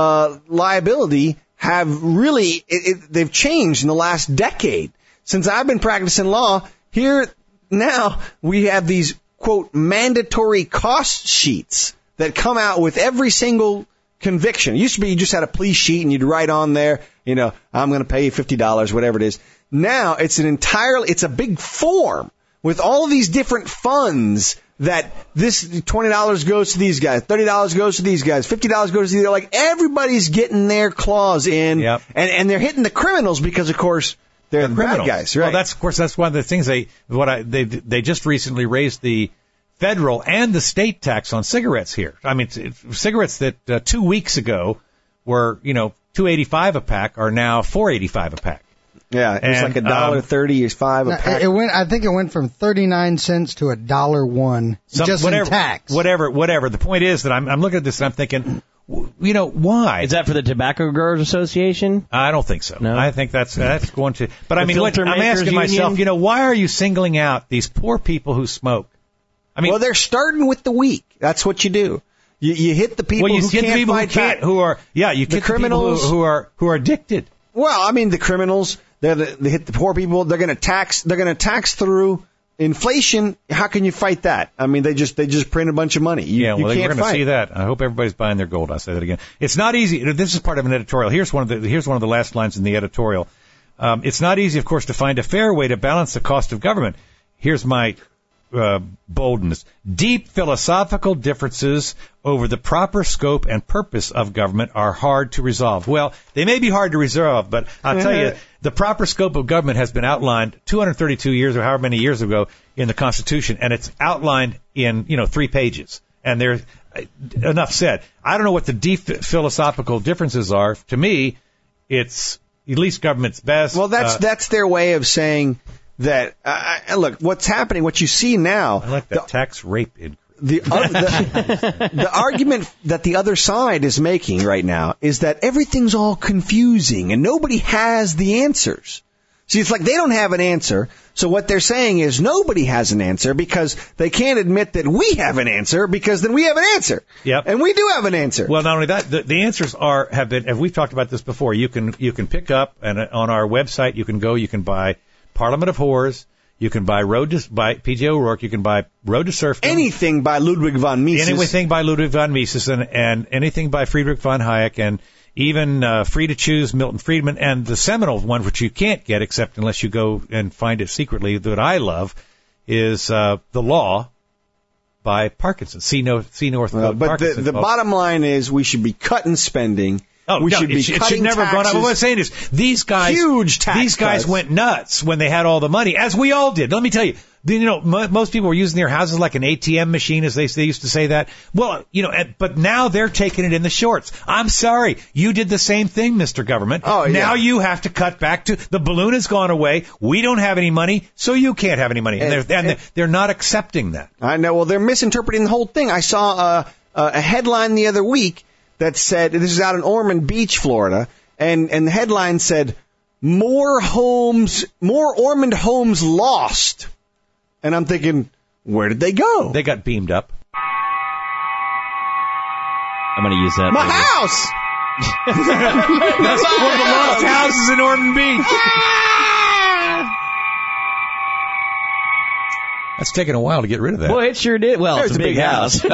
liability have really they've changed in the last decade. Since I've been practicing law, here now we have these quote mandatory cost sheets that come out with every single conviction. It used to be you just had a plea sheet and you'd write on there, I'm going to pay you $50, whatever it is. Now it's a big form with all of these different funds that this $20 goes to these guys, $30 goes to these guys, $50 goes to these guys. Like everybody's getting their claws in, and they're hitting the criminals because, of course, they're the bad guys, right? Well, that's one of the things they just recently raised the federal and the state tax on cigarettes here. I mean, cigarettes that 2 weeks ago were $2.85 a pack are now $4.85 a pack. Yeah, it's like $1.35 a pack. I think it went from 39 cents to $1.01 just in tax. Whatever. The point is that I'm looking at this and I'm thinking, why? Is that for the Tobacco Growers Association? I don't think so. No? I think that's going to. But I mean, I'm asking myself, why are you singling out these poor people who smoke? I mean, well, they're starting with the weak. That's what you do. You hit the people who can't fight back. You get the criminals who are addicted. Well, I mean, the criminals. They hit the poor people. They're going to tax through inflation. How can you fight that? I mean, they just print a bunch of money. We're going to see that. I hope everybody's buying their gold. I'll say that again. It's not easy. This is part of an editorial. Here's one of the last lines in the editorial. It's not easy, of course, to find a fair way to balance the cost of government. Here's my boldness. Deep philosophical differences over the proper scope and purpose of government are hard to resolve. Well, they may be hard to resolve, but I'll tell you, the proper scope of government has been outlined 232 years or however many years ago in the Constitution, and it's outlined in 3 pages. And there's enough said. I don't know what the deep philosophical differences are. To me, it's at least government's best. Well, that's their way of saying that, look, what's happening, what you see now. I like that tax rape increase. The argument that the other side is making right now is that everything's all confusing and nobody has the answers. See, it's like they don't have an answer. So what they're saying is nobody has an answer because they can't admit that we have an answer because then we have an answer. Yep. And we do have an answer. Well, not only that, the answers have been, and we've talked about this before, you can pick up, and on our website you can buy Parliament of Whores. You can buy by P.J. O'Rourke. You can buy Road to Serfdom. Anything by Ludwig von Mises. Anything by Ludwig von Mises and anything by Friedrich von Hayek and even Free to Choose, Milton Friedman, and the seminal one, which you can't get except unless you go and find it secretly, that I love, is The Law by Parkinson. C. North But Parkinson. the bottom line is we should be cutting spending. It should never have gone up. What I'm saying is, these guys went nuts when they had all the money, as we all did. Let me tell you. Most people were using their houses like an ATM machine, as they used to say that. Well, but now they're taking it in the shorts. I'm sorry. You did the same thing, Mr. Government. Oh, yeah. Now you have to cut back to, the balloon has gone away. We don't have any money, so you can't have any money. And they're not accepting that. I know. Well, they're misinterpreting the whole thing. I saw a headline the other week that said, this is out in Ormond Beach, Florida, and the headline said, more Ormond homes lost. And I'm thinking, where did they go? They got beamed up. I'm going to use that. My house! That's one of the lost houses in Ormond Beach. That's taken a while to get rid of that. Well, it sure did. Well, it's a big house.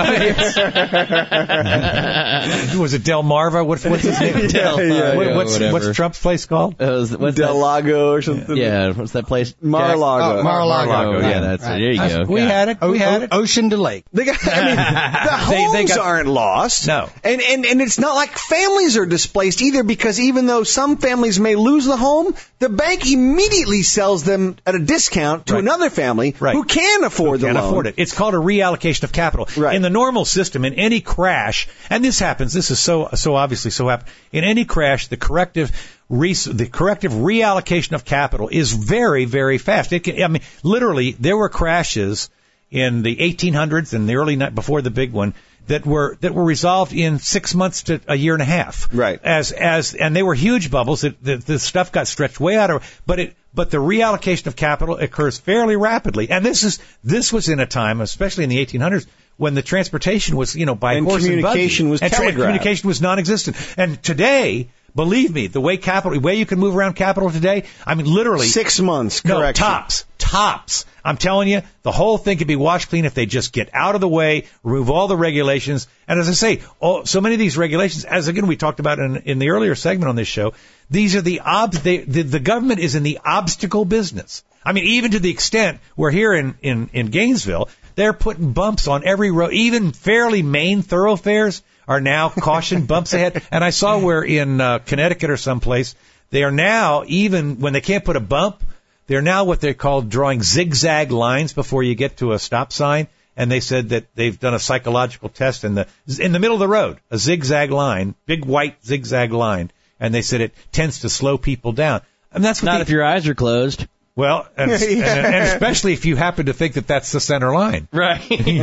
Was it Del Marva? What's his name? What's Trump's place called? Del Lago or something. Yeah, what's that place? Mar-a-Lago. Mar-a-Lago. Yeah, that's it. There you go. We had it. Ocean to Lake. The homes aren't lost. No. And it's not like families are displaced either, because even though some families may lose the home, the bank immediately sells them at a discount to another family who can afford the loan. Afford it. It's called a reallocation of capital. Right. In the normal system, in any crash, and this happens, this is so obviously so happen. In any crash, the corrective reallocation of capital is very, very fast. Literally, there were crashes in the 1800s and the early before the big one that were resolved in 6 months to a year and a half. Right. And they were huge bubbles. The stuff got stretched way out of, but the reallocation of capital occurs fairly rapidly. And this was in a time, especially in the 1800s, when the transportation was, by horse and buggy. Communication was non-existent. And today, believe me, the way you can move around capital today, literally 6 months. No, tops. I'm telling you, the whole thing could be washed clean if they just get out of the way, remove all the regulations. And as I say, so many of these regulations, as again we talked about in the earlier segment on this show, these are the government is in the obstacle business. Even to the extent where here in Gainesville, they're putting bumps on every road, even fairly main thoroughfares are now caution bumps ahead. And I saw where in Connecticut or someplace, they are now, even when they can't put a bump, they're now what they call drawing zigzag lines before you get to a stop sign. And they said that they've done a psychological test in the middle of the road, a zigzag line, big white zigzag line. And they said it tends to slow people down. And that's not if your eyes are closed. Well, and especially if you happen to think that that's the center line. Right. If you're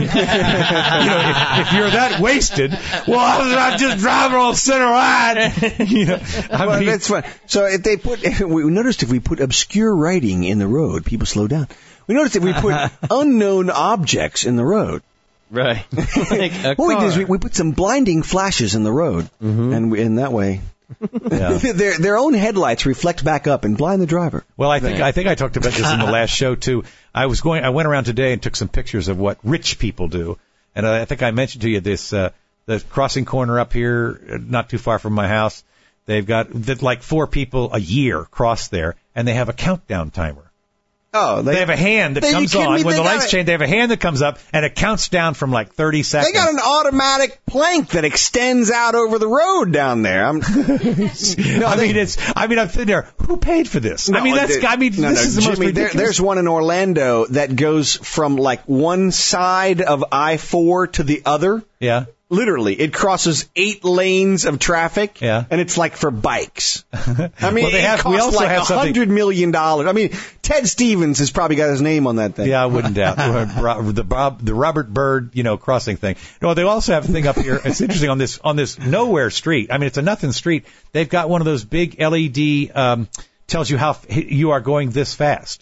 that wasted, well, I'm just driving on center line. That's fine. So we noticed if we put obscure writing in the road, people slow down. We noticed if we put unknown objects in the road. Right. What we do is we put some blinding flashes in the road, and in that way. Yeah. Their own headlights reflect back up and blind the driver. Well, I think I talked about this in the last show too. I went around today and took some pictures of what rich people do, and I think I mentioned to you this the crossing corner up here, not too far from my house. They've got like 4 people a year cross there, and they have a countdown timer. Oh, they have a hand that comes on when the lights change. They have a hand that comes up and it counts down from like 30 seconds. They got an automatic plank that extends out over the road down there. I'm sitting there. Who paid for this? This is the most ridiculous. There's one in Orlando that goes from like one side of I-4 to the other. Yeah. Literally, it crosses 8 lanes of traffic, and it's like for bikes. It costs like $100 million. Ted Stevens has probably got his name on that thing. Yeah, I wouldn't doubt the Robert Byrd, crossing thing. No, they also have a thing up here. It's interesting on this nowhere street. It's a nothing street. They've got one of those big LED tells you how you are going this fast.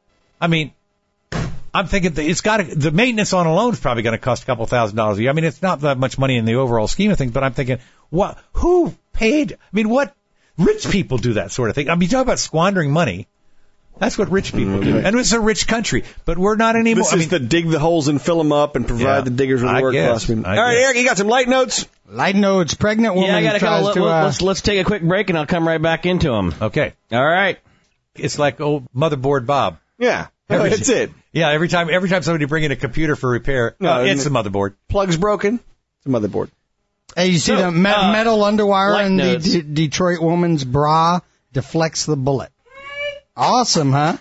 I'm thinking the maintenance on alone is probably going to cost a couple $1,000s a year. It's not that much money in the overall scheme of things, but I'm thinking, who paid? What rich people do that sort of thing? You talk about squandering money. That's what rich people do. And it's a rich country, but we're not anymore. This is the dig the holes and fill them up and provide the diggers with work. All right, Eric, you got some light notes? Light notes. Pregnant woman let's take a quick break and I'll come right back into them. Okay. All right. It's like old motherboard Bob. Yeah. That's it. Yeah, every time somebody bring in a computer for repair, it's a motherboard. Plug's broken, it's a motherboard. Hey, you see the metal underwire in the Detroit woman's bra deflects the bullet. Awesome, huh?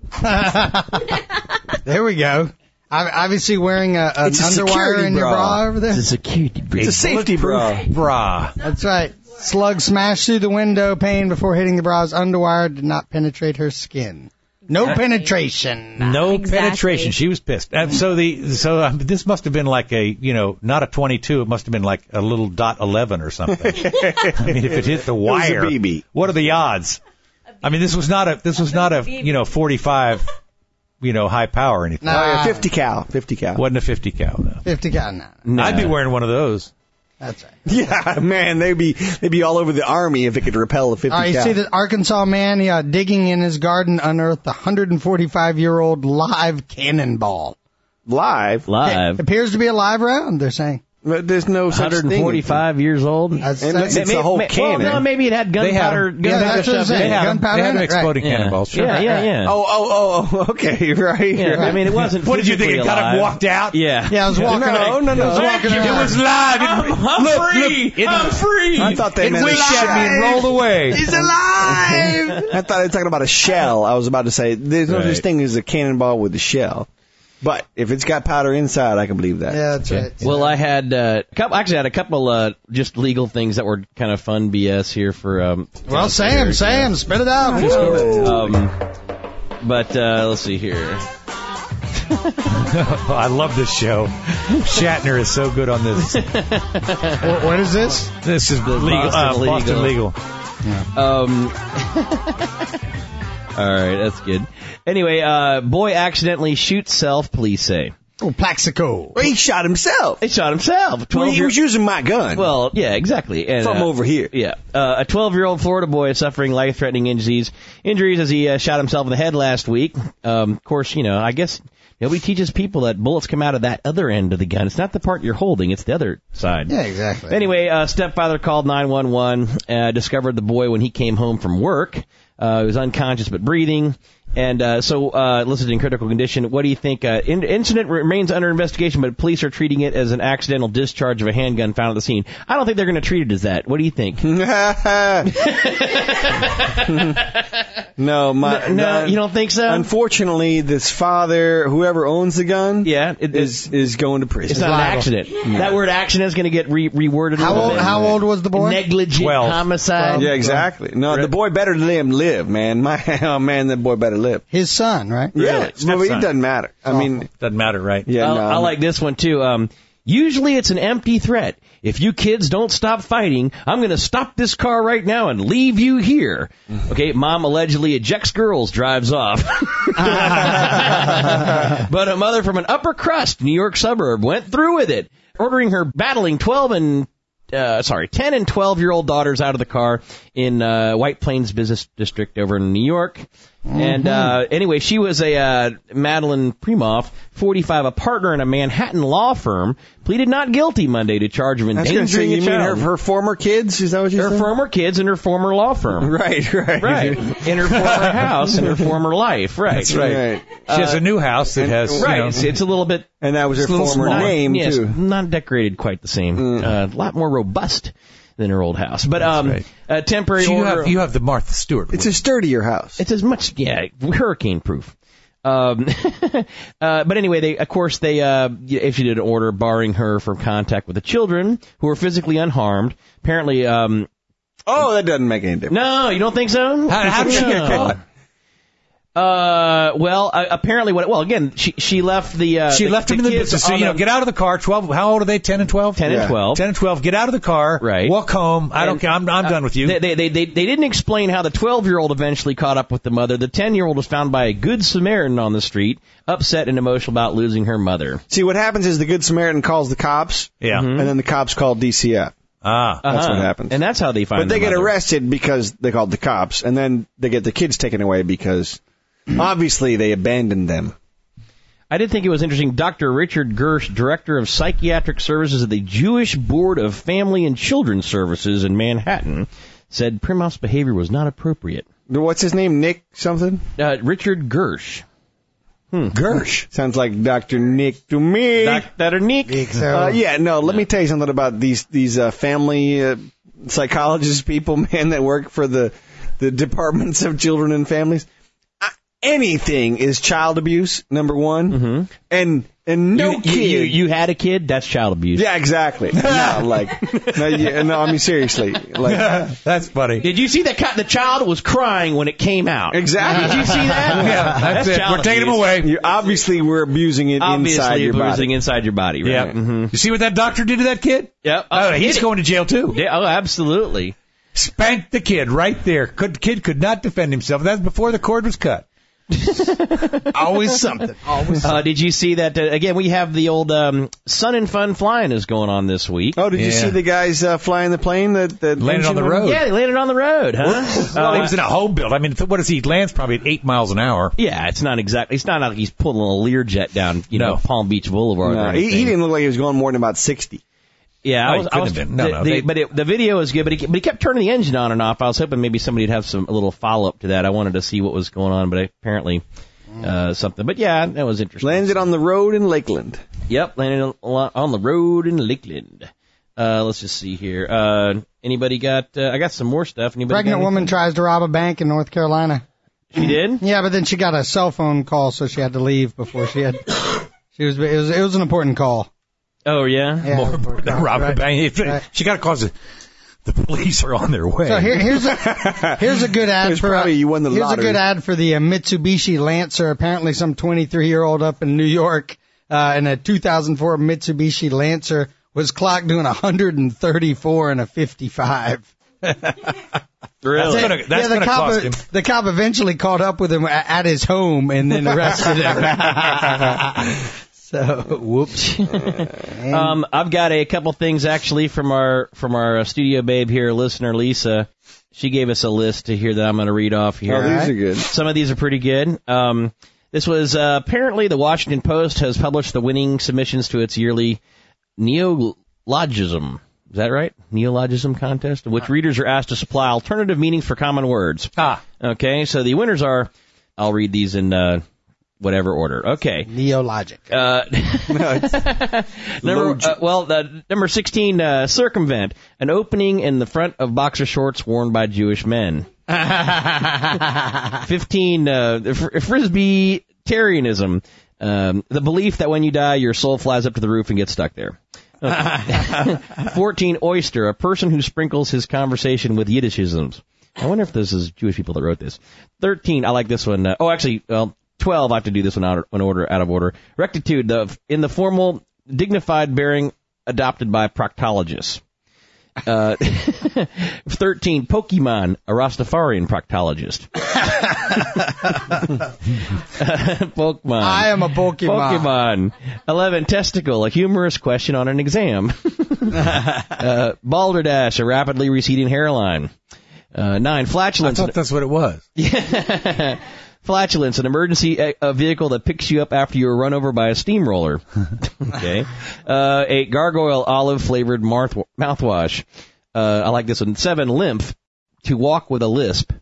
There we go. Obviously wearing an underwire in your bra over there. It's a security bra. It's a safety bra. That's right. Slug smashed through the window pane before hitting the bra's underwire. Did not penetrate her skin. No penetration. No penetration. She was pissed. So this must have been like a, not a 22. It must have been like a little .11 or something. I mean, if it hit the wire, it was a BB. What are the odds? I mean, this was not a 45, high power or anything. No, 50 cal. 50 cal. Wasn't a 50 cal. No. 50 cal. No. I'd be wearing one of those. That's right. Yeah, man, they'd be all over the army if it could repel a 50 cal. All right, you see the Arkansas man digging in his garden unearthed a 145-year-old live cannonball. Live? It appears to be a live round, they're saying. But there's no such 145 thing. years old. Unless it's the whole cannon. Well, no, maybe it had gunpowder. They have exploding cannonballs. Sure. Yeah. Oh, okay, right. Yeah. I mean, it wasn't. What did you think? It kind of walked out? Yeah. I was walking. No. It was live. I'm free. I'm free. I thought they meant winked at me and rolled away. He's alive. I thought they were talking about a shell. I was about to say there's no such thing as a cannonball with a shell. But if it's got powder inside, I can believe that. Yeah, that's right. Well, I had a couple just legal things that were kind of fun BS here for. Well, Sam, spit it out. But let's see here. I love this show. Shatner is so good on this. What is this? This is the Boston Legal. Yeah. All right, that's good. Anyway, boy accidentally shoots self, police say. Oh, Plaxico. Well, he shot himself. He was using my gun. Well, yeah, exactly. And, from over here. Yeah. A 12-year-old Florida boy is suffering life-threatening injuries as he shot himself in the head last week. Of course, I guess nobody teaches people that bullets come out of that other end of the gun. It's not the part you're holding, it's the other side. Yeah, exactly. Anyway, stepfather called 911, discovered the boy when he came home from work. He was unconscious but breathing. And listed in critical condition. What do you think? Incident remains under investigation, but police are treating it as an accidental discharge of a handgun found at the scene. I don't think they're going to treat it as that. What do you think? No, you don't think so? Unfortunately, this father, whoever owns the gun, is going to prison. It's not an accident. Yeah. That word accident is going to get reworded a little bit. How old was the boy? Negligent homicide. Yeah, exactly. No, the boy better let him live, man. The boy better live. His son, right? Yeah, well, it doesn't matter. I mean, doesn't matter, right? Yeah, I like this one too. Usually it's an empty threat. If you kids don't stop fighting, I'm going to stop this car right now and leave you here. Okay, mom allegedly ejects girls, drives off. But a mother from an upper crust New York suburb went through with it, ordering her battling 10 and 12-year-old daughters out of the car in White Plains Business District over in New York. And anyway, she was a Madeline Primoff, 45, a partner in a Manhattan law firm, pleaded not guilty Monday to charge of endangering a child. You mean her former kids? Is that what you said? Her former kids and her former law firm. Right. In her former house and her former life. Right. That's right. She has a new house that has, it's a little bit. And that was her former name, too. Not decorated quite the same. A lot more robust than her old house. But a temporary order. You have the Martha Stewart. It's a sturdier house. It's as much, hurricane proof. But anyway, they issued an order barring her from contact with the children who were physically unharmed. Apparently, that doesn't make any difference. No, you don't think so? How did she get caught? Apparently, again, she left the. She left him in the business. So, get out of the car. 12. How old are they? 10 and 12. 10 and 12. 10 and 12. Get out of the car. Right. Walk home. I don't care. I'm done with you. They didn't explain how the 12-year-old eventually caught up with the mother. The 10-year-old was found by a Good Samaritan on the street, upset and emotional about losing her mother. See, what happens is the Good Samaritan calls the cops. Yeah. And then the cops call DCF. That's what happens. And that's how they find. But they get arrested because they called the cops, and then they get the kids taken away because. Obviously, they abandoned them. I did think it was interesting. Dr. Richard Gersh, Director of Psychiatric Services at the Jewish Board of Family and Children's Services in Manhattan, said Primoff's behavior was not appropriate. What's his name? Nick something? Richard Gersh. Gersh. Sounds like Dr. Nick to me. Dr. Nick. Let me tell you something about these family psychologist people, man, that work for the departments of children and families. Anything is child abuse, number one. Mm-hmm. And no kid. You had a kid? That's child abuse. Yeah, exactly. I mean, seriously. That's funny. Did you see that the child was crying when it came out? Exactly. Did you see that? Yeah, that's it. We're taking him away. Obviously, we're abusing it inside your body. Abusing inside your body, right? Yeah. Mm-hmm. You see what that doctor did to that kid? Yep. He's going to jail, too. Yeah, absolutely. Spanked the kid right there. Kid could not defend himself. That's before the cord was cut. Always something. Always something. Did you see that? Again, we have the old Sun and Fun Flying is going on this week. Oh, did you see the guys flying the plane that landed on the road? Yeah, they landed on the road, huh? Well, he was in a home build. I mean, what does he lands probably at 8 miles an hour? Yeah, it's not like he's pulling a Learjet down, Palm Beach Boulevard. No, or he didn't look like he was going more than about 60. Yeah, he couldn't have been. No. The video is good, but he kept turning the engine on and off. I was hoping maybe somebody would have a little follow up to that. I wanted to see what was going on, but apparently something. But yeah, that was interesting. Landed on the road in Lakeland. Yep, landed on the road in Lakeland. Let's just see here. Anybody got? I got some more stuff. Anybody? Pregnant woman tries to rob a bank in North Carolina. She did? Yeah, but then she got a cell phone call, so she had to leave before she had. It was an important call. Oh yeah. More important than rob a bank. Right. She got to cause the police are on their way. So here's a good ad for you won the lottery. Here's a good ad for the Mitsubishi Lancer. Apparently, some 23-year-old up in New York in a 2004 Mitsubishi Lancer was clocked doing 134 and a 55. Really? That's going to cost him. The cop eventually caught up with him at his home and then arrested him. So, whoops. I've got a couple things actually from our studio babe here, listener Lisa. She gave us a list to hear that I'm going to read off here. Oh, these are good. Some of these are pretty good. This was apparently the Washington Post has published the winning submissions to its yearly neologism. Is that right? Neologism contest, in which readers are asked to supply alternative meanings for common words. Okay, so the winners are. I'll read these in. Whatever order. Okay. Neologic. Number 16, circumvent, an opening in the front of boxer shorts worn by Jewish men. 15, Frisbeetarianism, the belief that when you die, your soul flies up to the roof and gets stuck there. 14, oyster, a person who sprinkles his conversation with Yiddishisms. I wonder if this is Jewish people that wrote this. 13, I like this one. 12, I have to do this one out of order. Rectitude, in the formal, dignified bearing adopted by proctologists. 13, Pokemon, a Rastafarian proctologist. Pokemon. I am a Pokemon. 11, testicle, a humorous question on an exam. Balderdash, a rapidly receding hairline. 9, flatulence. I thought that's what it was. Flatulence, an emergency vehicle that picks you up after you were run over by a steamroller. Okay. 8, gargoyle, olive-flavored mouthwash. I like this one. 7, lymph, to walk with a lisp.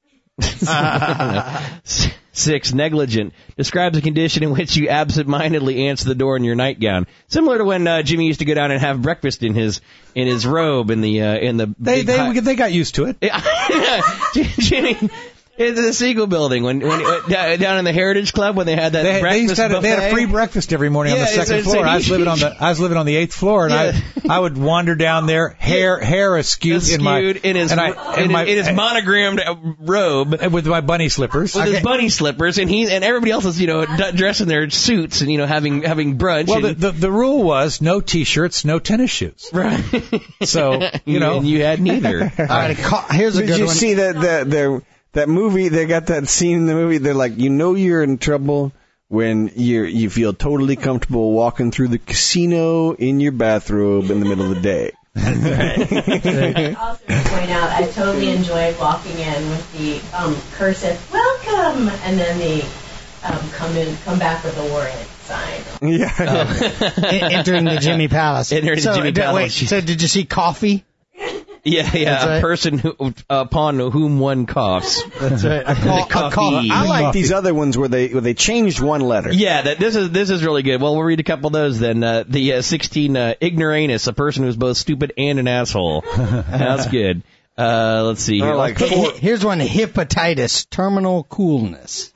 6, negligent, describes a condition in which you absent-mindedly answer the door in your nightgown. Similar to when Jimmy used to go down and have breakfast in his robe in the. They got used to it. Jimmy. In the Siegel building, when down in the Heritage Club when they had that breakfast buffet. They had a free breakfast every morning on the second floor. I was living on the 8th floor, and I would wander down there, hair askew in his monogrammed robe with my bunny slippers. With his bunny slippers, and everybody else is dressed in their suits and having brunch. Well, the rule was no t-shirts, no tennis shoes. Right. So and you had neither. All right, here's a good one. Did you see that movie, they got that scene in the movie, they're like, you're in trouble when you feel totally comfortable walking through the casino in your bathrobe in the middle of the day. I also point out, I totally enjoyed walking in with the cursive, welcome, and then the come back with a warrant sign. Yeah. Entering the Jimmy Palace. Entering the Jimmy Palace. Wait, so did you see coffee? Yeah, That's a right. person upon whom one coughs. That's right. Coffee. I like these other ones where they changed one letter. Yeah, this is really good. Well, we'll read a couple of those then. The 16 ignoramus, a person who's both stupid and an asshole. That's good. Let's see here. Like Here's one: hepatitis, terminal coolness.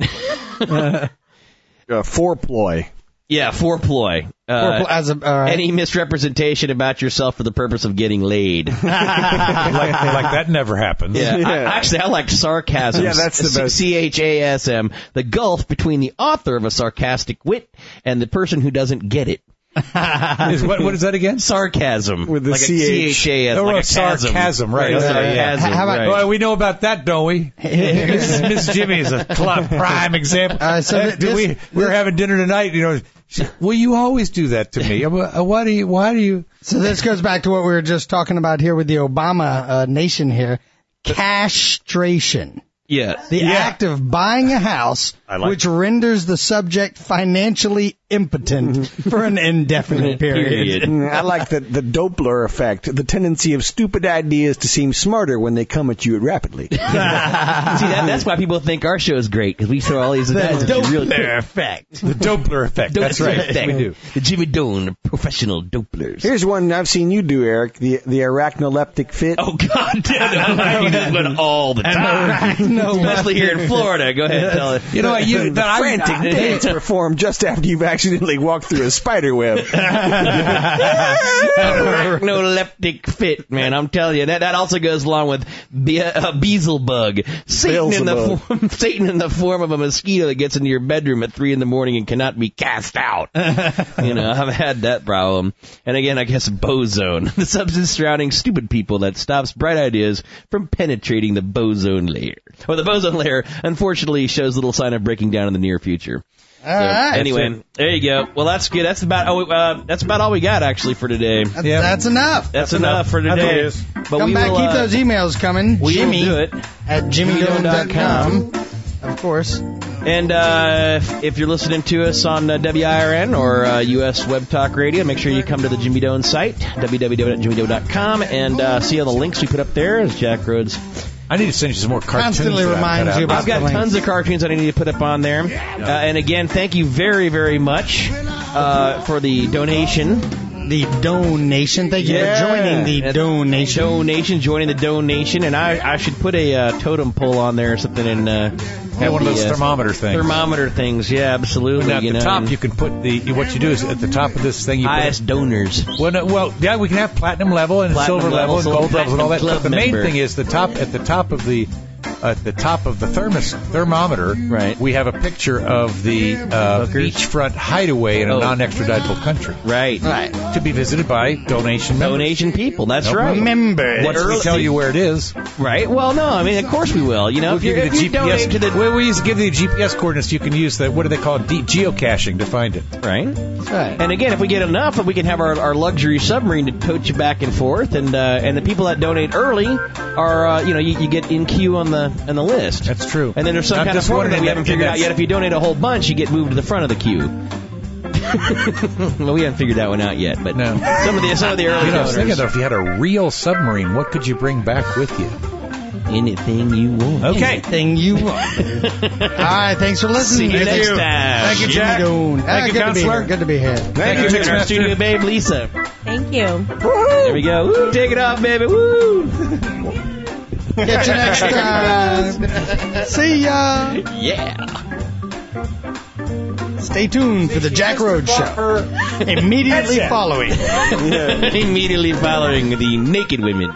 foreploy. Yeah, foreplay. Any misrepresentation about yourself for the purpose of getting laid. like that never happens. Yeah, I like sarcasm. Yeah, that's the best. CHASM, the gulf between the author of a sarcastic wit and the person who doesn't get it. What is that again? Sarcasm. With the like CH. CHAS, Oh, like a sarcasm, right. Like a Okay, yeah. sarcasm, How about- right. Well, we know about that, don't we? Miss Jimmy is a prime example. We're having dinner tonight. Well, you always do that to me. Why do you? So this goes back to what we were just talking about here with the Obama nation here. Castration. Yeah. The act of buying a house which renders the subject financially impotent for an indefinite period. I like the Doppler effect, the tendency of stupid ideas to seem smarter when they come at you rapidly. See, that's why people think our show is great, because we throw all these guys at you really quick. effect. The Doppler effect. That's right. Effect. We do. The Jimmy Doan professional Dopplers. Here's one I've seen you do, Eric, the arachnoleptic fit. Oh, God. You do one all the time. Especially here in Florida. Go ahead and tell it. You know what? Frantic dance performed just after you've accidentally walked through a spider web. Arachnoleptic fit, man. I'm telling you. That also goes along with Beelzebub. Satan in the form of a mosquito that gets into your bedroom at 3 a.m. and cannot be cast out. I've had that problem. And again, I guess bozone. The substance surrounding stupid people that stops bright ideas from penetrating the boson layer. Or the boson layer, unfortunately, shows little sign of breaking down in the near future. All right. Anyway, there you go. Well, that's good. That's about all we got actually for today. That's enough. That's enough for today. It is. But Come back, keep those emails coming. We Jimmy will do it. at jimmydome.com. Of course. And if you're listening to us on WIRN or US Web Talk Radio, make sure you come to the Jimmy Doan site, www.jimmydome.com, and see all the links we put up there as Jack Rhodes. I need to send you some more cartoons. Constantly that I've reminds cut you out. about I've got tons of cartoons that I need to put up on there. And again, thank you very, very much for the donation. The donation. Thank you for joining the donation. Joining the donation. And I should put a totem pole on there or something and have one of those thermometer things. Thermometer things, yeah, absolutely. Now, at the top, you can put what you do is at the top of this thing, you highest put donors. we can have platinum level and silver level and gold level and all that. But the main thing is at the top of the thermometer, right. We have a picture of the beachfront hideaway in a non-extraditable country. Right. To be visited by donation members. Donation people, that's right. Remember. Once we tell you where it is. Right. Well, no, I mean, of course we will. We'll give you the GPS. We used to give you the GPS coordinates. You can use what do they call it? Geocaching to find it. Right. And again, if we get enough, we can have our luxury submarine to tote you back and forth. And the people that donate early are, you get in queue on the list. That's true. And then there's some kind of formula we haven't figured out yet. If you donate a whole bunch, you get moved to the front of the queue. Well, we haven't figured that one out yet, but no. Some of the early I was donors. thinking, though, if you had a real submarine, what could you bring back with you? Anything you want. Okay. Anything you want. All right, thanks for listening. See you next time. Thank you, Jack. Thank you, Counselor. Good to be here. Thank you, our studio babe, Lisa. Thank you. There we go. Woo, take it off, baby. Woo. Catch you next time. See ya. Yeah. Stay tuned for the Jack Rhodes Show. Immediately following. Immediately following the naked women.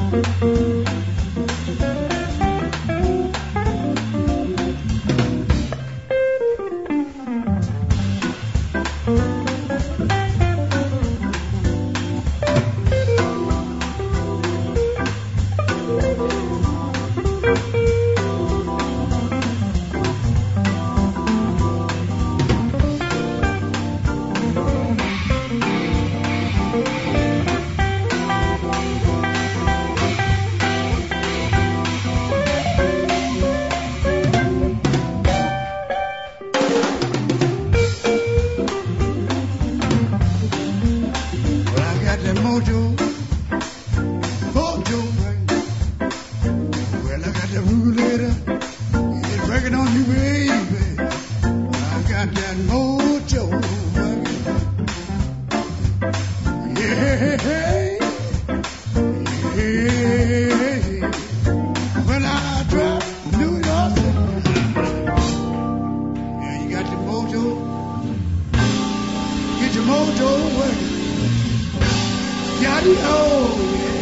Mojo working. Got it, oh, yeah.